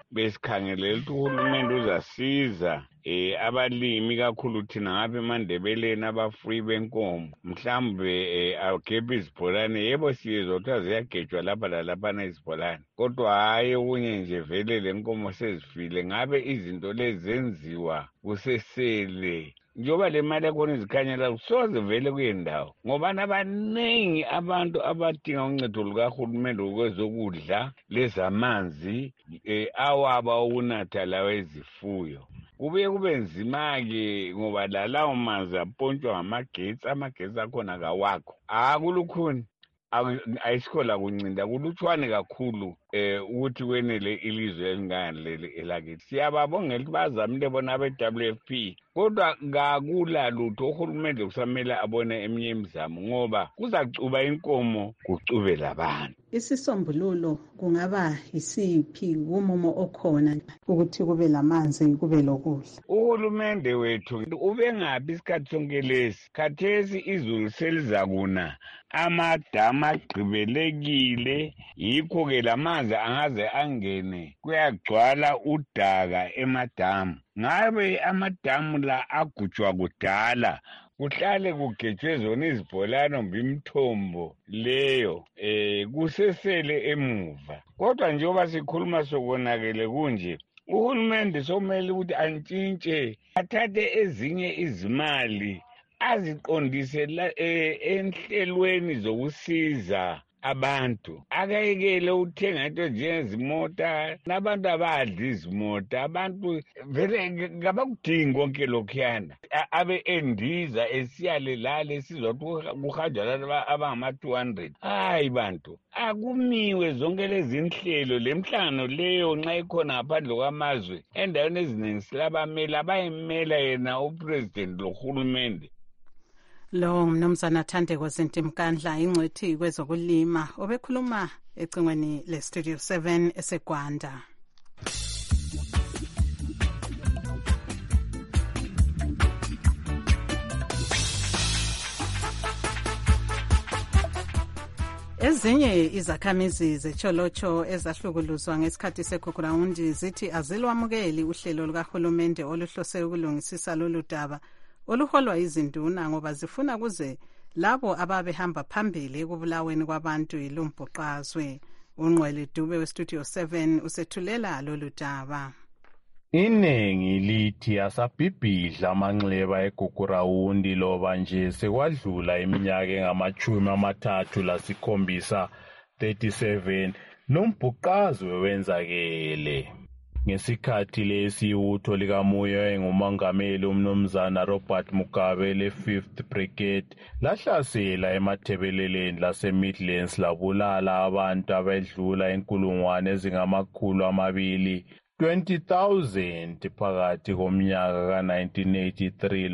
K: besikhangelela ukuthi uhulumende uzasiza abalimi kakhulu thina ngapha eMandebeleni abafuyi benkomo mhlambe agebhe izibholane yebo siyezwa ukuthi ziyagejwa lapha lalaphana izibholane kodwa hayi okunye nje vele le nkomo sezifile ngabe izinto lezi zenziwa kusesele njengoba le mali yakhona izikhanyela kusoze vele kuyendawo ngoba abaningi abantu abadinga uncedo lukahulumende kwezokudla lezamanzi awaba ukunatha lawo ezifuyo kubuye kube nzima-ke ngoba lawo manzi apontshwa amagetsi akhona kawakho akulukhuni ayisikho la kuncinda kulutshwane kakhulu ukuthi kwenele ilizwe elingani leli elakithi siyababongela ukuthi bazamile bona abe-WFP kodwa kakula lutho uhulumende kusamele abone eminye imizamo ngoba kuzacuba inkomo kucube labantu.
F: Isisombululo kungaba yisiphi umumo okhona ukuthi kube lamanzi kube lokudla?
K: Uhulumende wethu ubengaphi isikhathi sonke lesi khathesi izulu selizakuna amadamu agqibelekile yikho-ke lamanzi angaze angene kuyagcwala udaka emadamu ngabe amadamu la agujwa kudala kuhlale kugejwe zona izibholane imithombo leyo kusesele emuva kodwa njengoba sikhuluma sokonakele kunje uhulumende somele ukuthi antshintshe athathe ezinye izimali aziqondise enhlelweni zokusiza abantu akayekele uthenga into njengezimota nabantu abadla izimota abantu vele ngabakudingi konke lokhuyana abe endiza esiyale lale esizwa ukuthi kuhanjwa laba abangama-200 hayi bantu akumiwe zonke lezi nhlelo lemhlangano leyo nxa ikhona ngaphandle kwamazwe endaweni eziningi silabameli abayimela yena upresident lohulumende.
F: Lo mnumzana Thandeko Zintimkandla ingcwethi kwezokulima obekhuluma ecingweni le-Studio 7 eseGwanda. Ezinye izakhamizi zeCholocho ezahlukuluzwa ngesikhathi sekhukurawundi zithi azilwamukeli uhlelo lukahulumende oluhlose ukulungisisa lolu daba oluholwa izinduna ngoba zifuna kuze labo ababehamba phambili ekubulaweni kwabantu yilumbhuqazwe. Unqwele Dube weStudio 7 usethulela lolu daba.
L: Iningi lithi asabhibhidla amanxeba eGugurawundi loba nje sekwadlula iminyaka engama-37 37 lombhuqazwe wenzakele. Ngesikhathi lesi utho likamuyo engumongameli umnumzana Robert Mugabe le-5th Brigade lahlasela emathebeleleni lase-Midlands labulala abantu abedlula inkulungwane ezingama-200 20,000 phakathi komnyaka ka-1983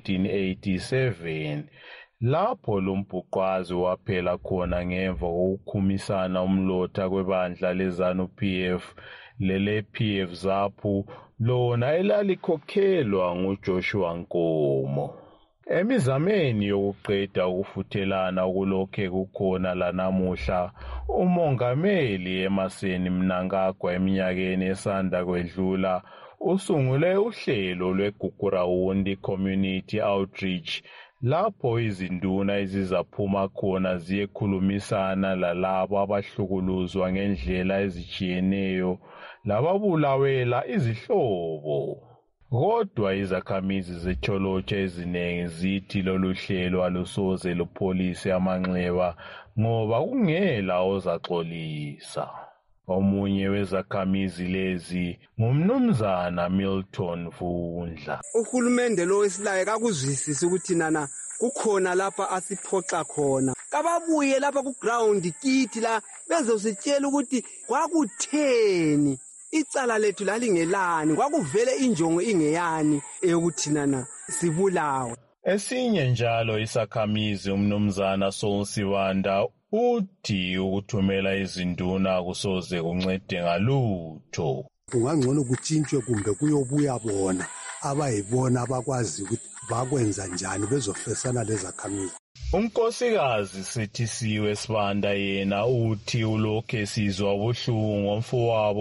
L: lo-1987 lapho lombhuqazwe waphela khona ngemva kokukhumisana umlotha kwebandla leZANU-PF lele-PF ZAPU lona elalikhokhelwa nguJoshua Nkomo. Emizameni yokuqeda ukufuthelana okulokhe kukhona lanamuhla umongameli Emmerson Mnangagwa eminyakeni esanda kwedlula usungule uhlelo lweGugurawundi Community Outreach lapho izinduna ezizaphuma khona ziyekhulumisana lalabo abahlukuluzwa ngendlela ezijiyeneyo lababulawela izihlobo. Kodwa izakhamizi zeCholocho ezinengi zithi lolu hlelo alusoze lupholise amanxeba ngoba kungela ozaxolisa. Omunye wezakhamizi lezi ngumnumzana Milton Vundla.
N: Uhulumende lo wesilaye kakuzwisisi ukuthi nana kukhona lapha asiphoxa khona. Kababuye lapha ku-ground kithi la bezositshela ukuthi kwakutheni icala lethu lalingelani kwakuvele injongo ingeyani eyokuthi nana sibulawe.
L: Esinye njalo isakhamizi umnumzana Sonsibanda uthi ukuthumela izinduna kusoze kuncede ngalutho.
O: Kungangcono kutshintshwe kumbe kuyobuya bona abayibona abakwazi ukuthi bakwenza njani bezofesana lezakhamizi.
L: Unkosikazi Sethisiwe Sibanda yena uthi ulokhu esizwa ubuhlungu ngomfowabo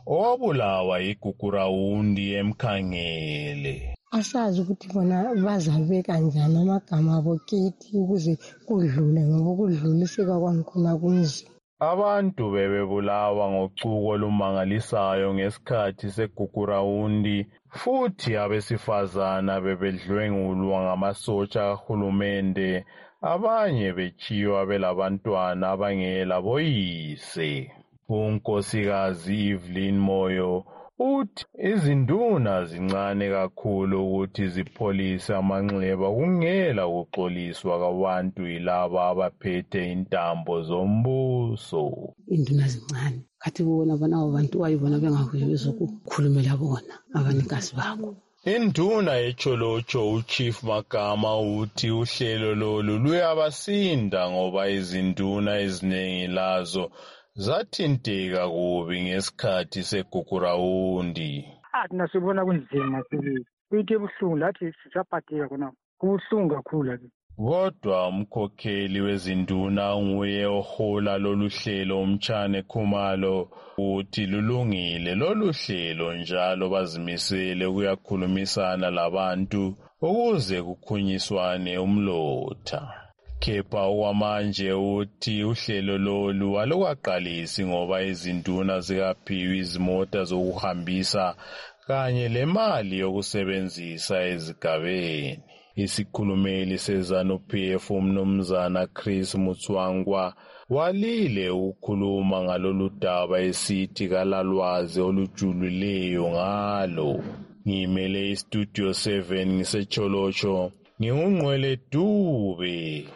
L: owabulawa igugurawundi emkhangele.
A: Asazi ukuthi bona bazabeka njani amagama abo kithi ukuze kudlule ngoba ukudluliseka kwangikhona kunzima.
L: Abantu bebebulawa ngocuko olumangalisayo ngesikhathi segugurawundi, futhi abesifazana bebedlwengulwa ngamasotsha kahulumende, abanye betshiywa belabantwana abangela boyise. UNkosikazi Evelyn Moyo uthi izinduna zincane kakhulu ukuthi zipholise amanxeba kungela ukuxoliswa kwabantu yilaba abaphethe intambo zombuso.
M: Induna zincane khathi kubona bona abantu wayibona bengabuye bezokukhulumela bona abanikazi babo.
L: Induna echolotsho uChief Magama uthi uhlelo lolu luyabasinda ngoba izinduna eziningi lazo zathinteka kubi ngesikhathi segugurawundi.
P: Thina sibona kunzima sibili. Kuyinto ebuhlungu lathi sisaphatheka khona. Kubuhlungu kakhulu ke.
L: Kodwa umkhokheli wezinduna nguye ohola lolu hlelo uMtshane Khumalo uthi lulungile lolu hlelo njalo bazimisele ukuyakhulumisana labantu ukuze kukhunyiswane umlotha. Kepha okwamanje uthi uhlelo lolu alukaqalisi ngoba izinduna zikaphiwe izimota zokuhambisa kanye lemali yokusebenzisa ezigabeni. Isikhulumeli seZANU-PF uMnumzana Chris Mutswangwa walile ukukhuluma ngalolu daba esithi kalalwazi olujulileyo ngalo. Ngimele iStudio 7 ngisecholotsho, ngingungqwele Dube.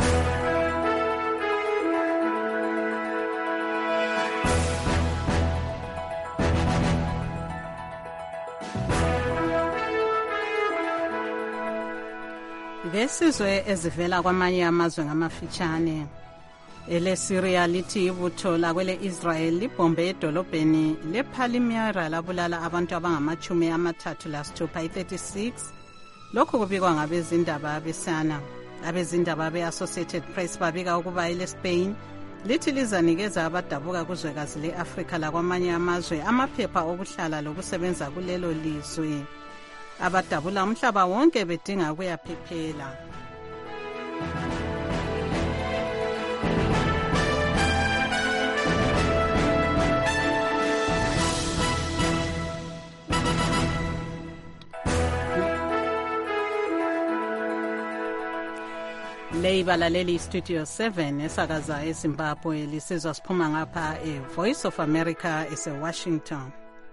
F: Lesizwe ezivela kwamanye amazwe ngamafitshane. EleSyria lithi ibutho lakwele Israel libombe edolobheni lePalmyra labulala abantu abangama-36, 36. Lokhu kubikwa ngabezindaba abesana. Abezindaba be-Associated Press babika ukuba eleSpain lithi lizanikeza abadabuka kuzwekazi le-Afrika lakwamanye amazwe amaphepha okuhlala lokusebenza kulelo lizwe. Abadabula umhlaba wonke bedinga ukuyaphephela. Leibalaleli Studio 7 esakaza eZimbabwe lisizwa siphuma ngapha Voice of America ese-Washington.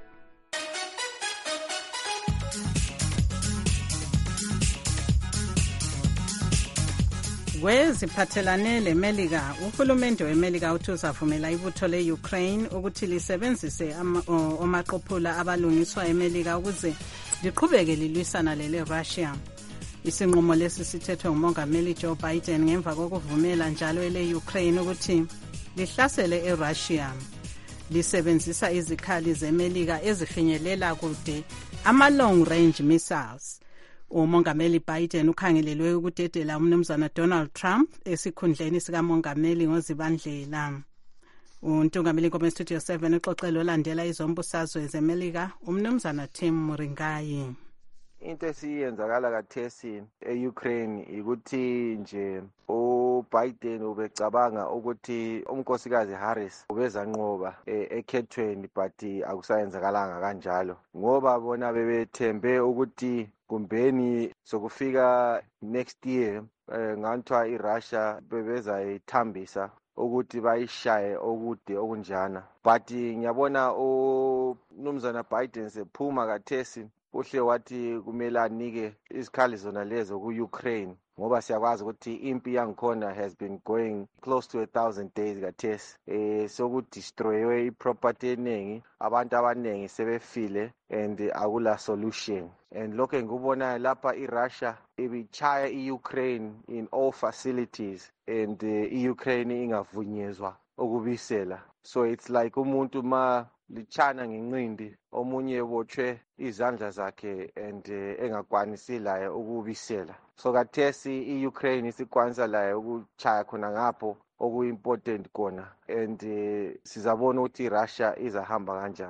F: Kweziphathelane leMelika, uhulumende weMelika uthi uzavumela ibutho le-Ukraine ukuthi lisebenzise omaqophula abalungiswa eMelika ukuze liqhubeke lilwisana lele-Russia. Isinqumo lesi sithethwe ngumongameli Joe Biden ngemva kokuvumela njalo ele-Ukraine ukuthi lihlasele eRussia. Lisebenzisa izikhali zeMelika ezifinyelela kude ama-long range missiles. Umongameli Biden ukhangelelwe ukudedela umnumzana Donald Trump esikhundleni sikamongameli ngoZibandlela. Untungameli Studio 7 uxoxelo landela izombusazwe zeMelika umnumzana Tim Muringayi.
Q: Into esiyenzakala kathesi e-Ukraine ukuthi nje uBiden ubecabanga ukuthi unkosikazi Harris ubezanqoba ekhethweni but akusayenzakalanga kanjalo ngoba bona bebethembe ukuthi kumbeni sokufika next year nganthiwa iRussia bebezayithambisa ukuthi bayishaye okude okunjana but ngiyabona umnumzana Biden sephuma kathesi uhle wathi kumele anike izikhali zona lezo ku-Ukraine ngoba siyakwazi ukuthi impi yangikhona has been going close to 1,000 days kathesi sokudestroywe iproperty eningi abantu abaningi sebefile and akula solution and lokho ngikubonayo lapha iRussia ibichaya iUkraine in all facilities and iUkraine ingavunyezwa ukubisela so it's like umuntu ma lichana ngenqindi omunye ebotshwe izandla zakhe and engakwanisi laye ukubisela so kathesi iUkraine isikwanisa laye ukuchaya khona ngapho okuimportant kona and sizabona ukuthi iRussia izahamba kanjani.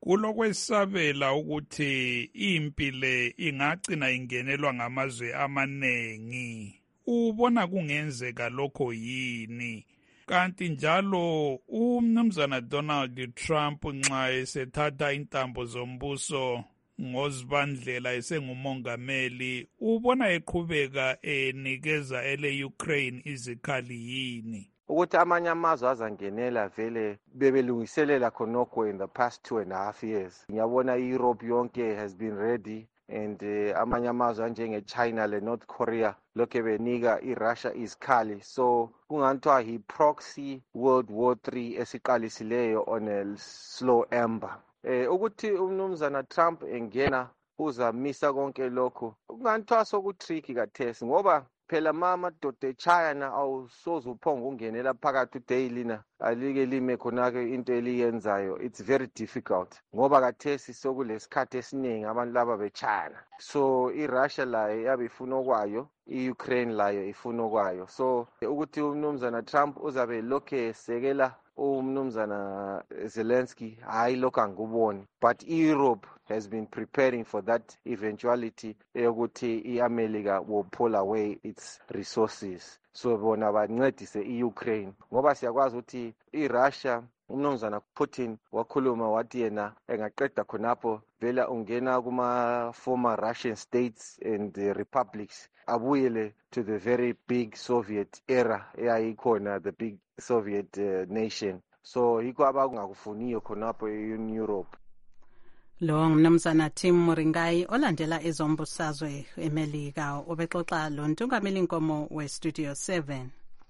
R: kulokwesabela ukuthi impi le ingagcina ingenelwa ngamazwe amaningi. Ubona kungenzeka lokho yini? Kanti njalo umnumzana Donald Trump nxa esethatha intambo zombuso ngozibandlela esengumongameli, ubona eqhubeka enikeza ele-Ukraine izikhali yini?
Q: Ukuthi amanye amazwe azangenela vele bebelungiselela khonokho in the past 2.5 years. Ngiyabona i-Europe yonke has been ready, and amanye amazwe anjenge-China le-North Korea lokhe benika i-Russia izikhali. So kungathiwa yi-proxy World War III esiqalisileyo on a slow ember. Ukuthi umnumzana Trump engena uzamisa konke lokho kungathiwa sokutricky kathesi, ngoba phela amadoda eChina awusoze uphonga ungenela phakathi udayilina alike lime khonake into eliyenzayo. It's very difficult ngoba kathesi sokulesikhathi esiningi abantu laba beChina. So iRussia layo yabe ifuna okwayo, iUkraine layo ifuna okwayo. So ukuthi umnumzana Trump uzabe lokhe esekela umnumzana Zelensky hayi lokho angikuboni, but Europe has been preparing for that eventuality yokuthi iAmerica will pull away its resources. So bona bancedise iUkraine ngoba siyakwazi ukuthi iRussia, umnumzana Putin wakhuluma wathi yena engaqeda khonapho vele ungena kuma former Russian states and the republics abuyele to the very big Soviet era eyayikhona, the big Soviet nation. So yikho abangakufuniyo khonapho in Europe.
F: Lo ngumnumzana Tim Muringai olandela ezombusazwe eMelika obexoxa lo ntungameli inkomo weStudio 7.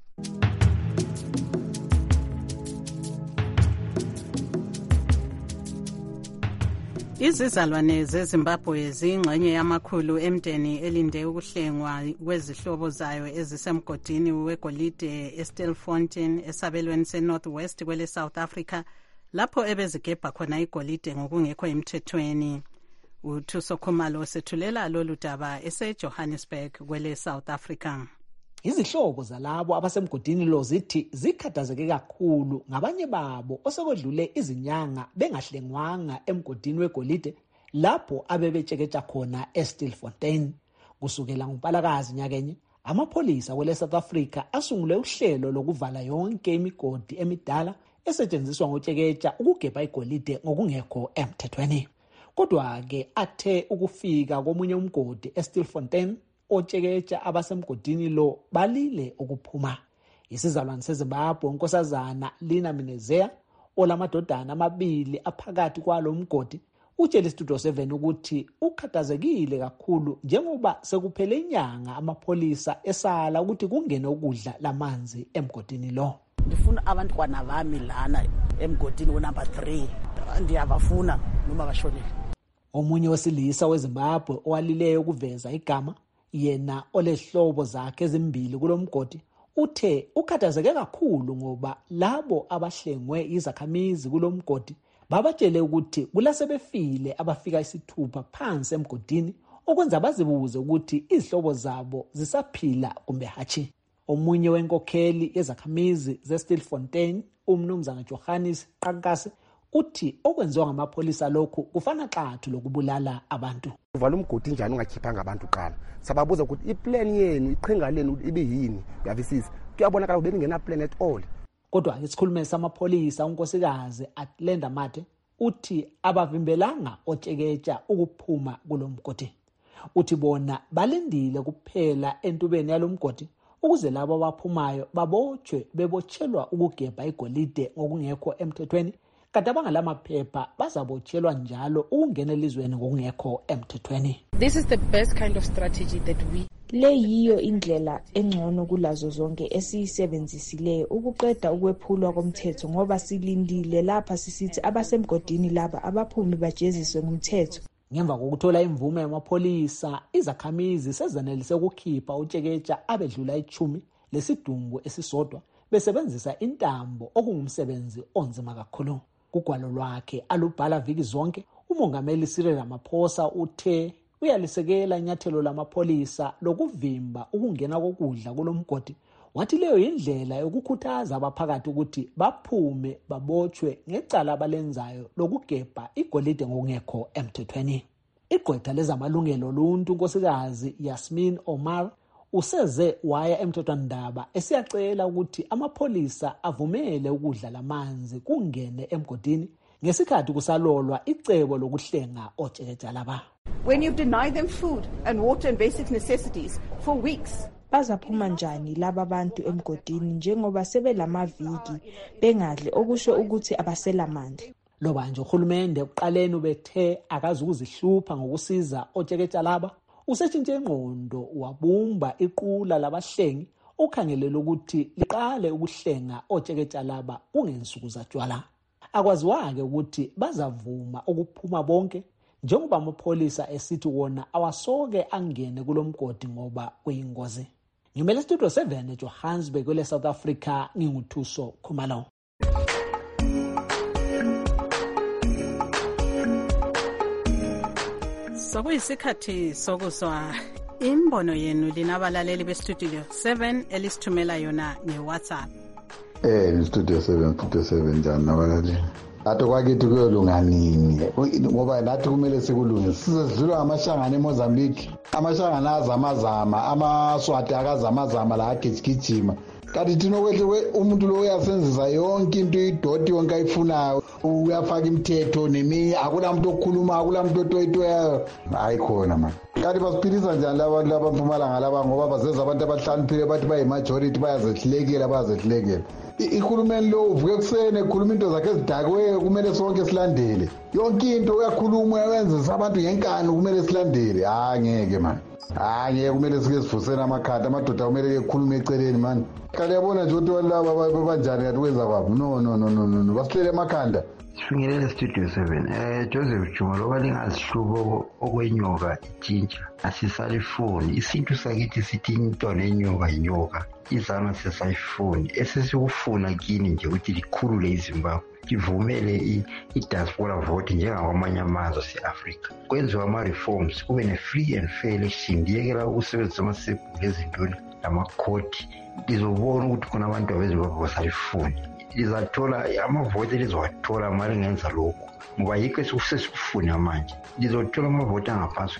F: Izizalwane zeZimbabwe zingxenye yamakhulu emdeni elinde ukuhlengwa kwezihlobo zayo ezisemgodini wegolide eStilfontein esabelweni seNorthwest kwele South Africa, lapho ebezigebha khona igolide ngokungekho emthethweni. uThuso Khumalo sethulela lolu daba eseJohannesburg kwele South Africa.
T: Izihlobo zalabo abasemgodini lo zithi zikhathazeke kakhulu ngabanye babo osekodlule izinyanga bengahlengwanga emgodini wegolide lapho abebetsheketsha khona eStilfontein. Kusukela ngoMpalakazi nyakenye, amapholisa kwele South Africa asungule uhlelo lokuvala yonke imigodi emidala esetshenziswa ngotsheketsha ukugebha igolide ngokungekho emthethweni. Kodwa-ke athe ukufika komunye umgodi eStilfontein, otsheketsha abasemgodini lo balile ukuphuma. Isizalwane seZimbabwe unkosazana Lina Minezea olamadodana amabili aphakathi kwalo mgodi utshela iStudio 7 ukuthi ukhathazekile kakhulu njengoba sekuphele inyanga amapholisa esala ukuthi kungene ukudla lamanzi emgodini lo.
U: Ndifuna abantwana bami lana emgodini onumber 3 ndiyabafuna noma bashonile.
T: Omunye wesilisa weZimbabwe owalileyo ukuveza igama, yena olehlobo zakhe ezimbili kulomgodi, uthe ukhathazeke kakhulu ngoba labo abahlengwe izakhamizi kulomgodi babatshele ukuthi kulasebefile abafika isithupha phansi emgodini, okwenza bazibuze ukuthi izihlobo zabo zisaphila kumbe hatshi. Omunye wenkokheli yezakhamizi zeStilfontein, umnumzana Johannes Qankase, uthi okwenziwa ngamapholisa lokhu kufana xathu lokubulala abantu.
V: Uvala umgodi njani ungakhiphanga abantu qala? Sababuza ukuthi iplan yenu, iqhinga lenu ibe yini? Yavisisa. Kuyabonakala ube ngena plan at all.
T: Kodwa isikhulumeli samapholisa unkosikazi Atlenda Mate uthi abavimbelanga otsheketsha ukuphuma kulomgodi. Uthi bona balindile kuphela entubeni yalomgodi ukuze labo abaphumayo babotshwe bebotshelwa ukugebha igolide ngokungekho emthethweni, kanti abangalamaphepha bazabotshelwa njalo ukungena elizweni ngokungekho emthethweni.
W: This is the best kind of strategy that we
X: leyiyo indlela engcono kulazo zonke esiyisebenzisileyo ukuqeda ukwephulwa komthetho, ngoba silindile lapha sisithi abasemgodini laba abaphumi bajeziswe ngumthetho.
T: Ngemva kokuthola imvume yamapholisa, izakhamizi sezanelise ukukhipha utsheketsha abedlula 10 lesidumbu esisodwa besebenzisa intambo okungumsebenzi onzima kakhulu. Kugwalo lwakhe alubhala viki zonke, umongameli Cyril Ramaphosa uthe uyalisekela inyathelo lamapholisa lokuvimba ukungena kokudla kulomgodi, wathi leyo indlela yokukhuthaza abaphakathi ukuthi baphume babotshwe ngecala abalenzayo lokugebha igolide ngokungekho emthethweni. Igqwetha lezamalungelo oluntu unkosikazi Yasmin Omar useze waya emthethwandaba esiyacela ukuthi amapholisa avumele ukudla lamanzi kungene emgodini ngesikhathi kusalolwa icebo lokuhlenga otshekejalaba.
C: When you've denied them food and water and basic necessities for weeks,
X: bazaphuma njani laba bantu emgodini njengoba sebelamaviki bengadli okusho ukuthi abaselamandla.
T: Loba nje uhulumende ekuqaleni ubethe akazukuzihlupha ngokusiza otshekejalaba, usetshintshe ingqondo wabumba iqula labahlengi ukhangelela ukuthi liqale ukuhlenga otshekejalaba kungensuku zatshwala. Akwaziwa-ke ukuthi bazavuma ukuphuma bonke njengoba amapholisa esithi wona awasoke angene kulomgodi ngoba kuyingozi. Ngimele Studio 7 eJohannesburg kwele South Africa, nginguthuso Khumalo.
F: Sokuyisikhathi sokuzwa imbono yenu linabalaleli bestudio 7 elisithumela yona ngeWhatsApp.
D: Studio 7 njani nabalaleli? Athi kwakithi kuyolunga nini ngoba nathi kumele sikulunge sizedlula ngamashangana eMozambique, amashangana azamazama, amaswati akazamazama la agijigijima. Kanti thina kwehle umuntu lo uyasenzisa yonke into idoti yonke ayifunayo, uyafaka imithetho neminye, akunamuntu okukhuluma, akunamuntu otoyitoyayo, ayikhona manje. Kanti basiphilisa njani labantu labampumalanga laba ngoba bazeza abantu abahlaniphile bathi bayimajority bayazehlekela. Ihulumeni lo uvuke kusene ekhuluma into zakhe ezidakwe kumele sonke silandele. Yonke into uyakhuluma uyenza abantu ngenkani kumele silandele. Ngeke man. Ngeke kumele sike sivusene amakhanda amadoda kumele ekhulume eceleni man. Kanti yabona nje ukuthi laba babanjani kanti kwenza kwabo. No. Basihlele emakhanda.
H: Sifingelele Studio 7. Joseph Juma loba lingazihlubo okwenyoka itshintsha asisalifuni. Isintu sakithi sithi into nenyoka inyoka. Izana sesayifuni esesikufuna kini nje ukuthi likhulule iZimbabwe livumele i-diaspora vote njengamanye amazwe ase-Afrika, kwenziwa ama-reforms kube ne-free and fair election, ndiyekela ukusebenzisa amasebhu ngezintoni namakhoti. Lizobona ukuthi khona abantu abeZimbabwe basalifuni, lizathola amavote lizowathola uma lingenza lokhu ngoba yikho esesikufuna manje. Lizothola amavote angaphansi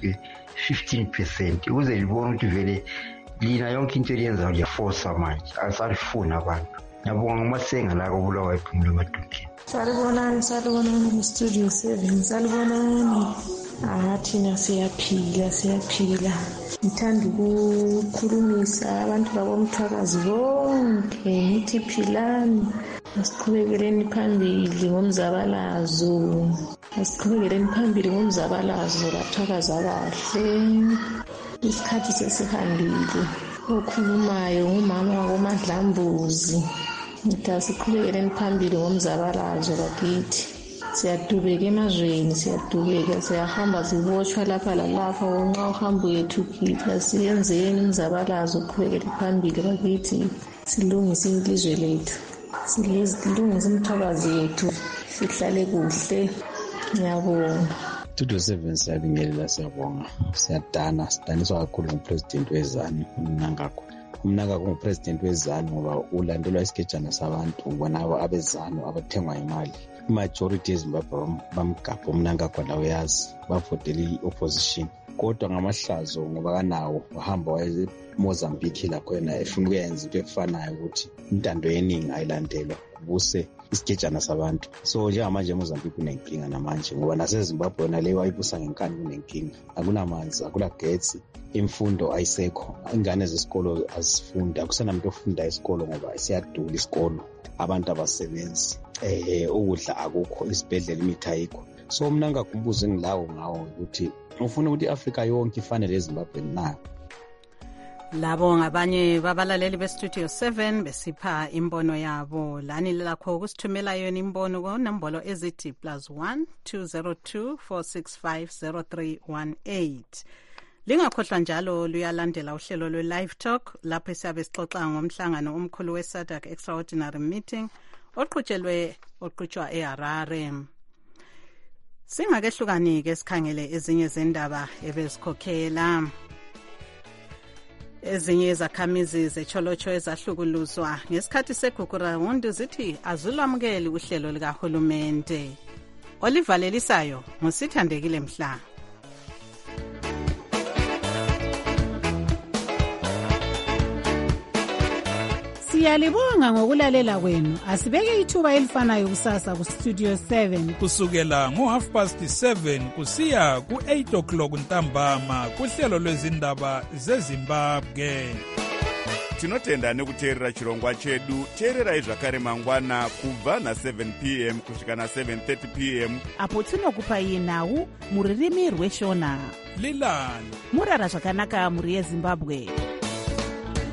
H: kwe-15% ukuze libone ukuthi vele lina yonke into eliyenzayo liyafosa manje, alisalifuna abantu. Ngiyabonga ngomasenga la kobulawayo ephumule emadodeni.
X: Salibonani Studio 7, salibonani. Thina siyaphila. Ngithanda ukukhulumisa abantu babomthakazi bonke ngithi philani. Asiqhubekeleni phambili ngomzabalazo. Lathakaza kahle. Isikhathi sesihambile. Okhulumayo ngumama wakoMadlambuzi. Ngithi asiqhubekeleni phambili ngomzabalazo bakithi. Siyadubeka emazweni, siyahamba sibotshwa lapha lalapha. Nxa uhamba uyethukile, siyenzeni umzabalazo uqhubekele phambili bakithi. Silungise ilizwe lethu, silungise umthakazi wethu, sihlale kuhle. Ngiyabonga.
I: Studio 7 siyabingelela, siyabonga, sidaniswa kakhulu ngupresident weZanu uMnangagwa ngupresident weZanu ngoba ulandelwa isikejana sabantu bona abeZanu abathengwa imali. Imajority yeZimbabwe bamgabha uMnangagwa lawo yazi bavotela i-opposition, kodwa ngamahlazo ngoba kanawo wahamba waye eMozambique lakho yena efuna ukuyenza into efanayo ukuthi intando yeningi ayilandelwa kubuse isikejana sabantu. So njengamanje eMozambique kunenkinga namanje ngoba naseZimbabwe yona leyo wayibusa ngenkani kunenkinga, akunamanzi, akulagetsi, imfundo ayisekho, ingane zesikolo azifundi, akusenamuntu ofunda isikolo ngoba siyadula isikolo, abantu abasebenzi, ukudla akukho, isibhedlela imithi ayikho. So mina ngakumbuza engilawo ngawo ukuthi ufuna ukuthi iAfrika yonke ifanele eZimbabwe na?
F: Labo ngabanye babalaleli bestudio 7 besipha imbono yabo. Lani lakho kusithumela yona imbono ngonombolo ezithi +1 202 465 0318. Lingakhohlwa njalo luyalandela uhlelo lwe-Live Talk lapho siyabe sixoxa ngomhlangano omkhulu we-SADC Extraordinary Meeting oqhutshwa eHarare. Singakehlukani ke sikhangele ezinye zendaba ebezikhokhela. Ezinye izakhamizi zecholotsho ezahlukuluzwa ngesikhathi segugurawundi zithi azulamukeli uhlelo likahulumende. Olivalelisayo ngusithandekile Mhla.
B: Siyalibonga ngokulalela kwenu. Asibeke ithuba elifanayo kusasa ku Studio 7
R: kusukela ngo7:30 kusiya ku8 o'clock ntambama kuhlelo lwezindaba zeZimbabwe.
E: Tinotenda nekuteerera chirongwa chedu. Teererai zvakare mangwana kubva na7 p.m. kusvika na7:30 p.m.
G: apo tinokupai nhau muririmi rweshona.
R: Lilani
G: murara zvakanaka muri yeZimbabwe.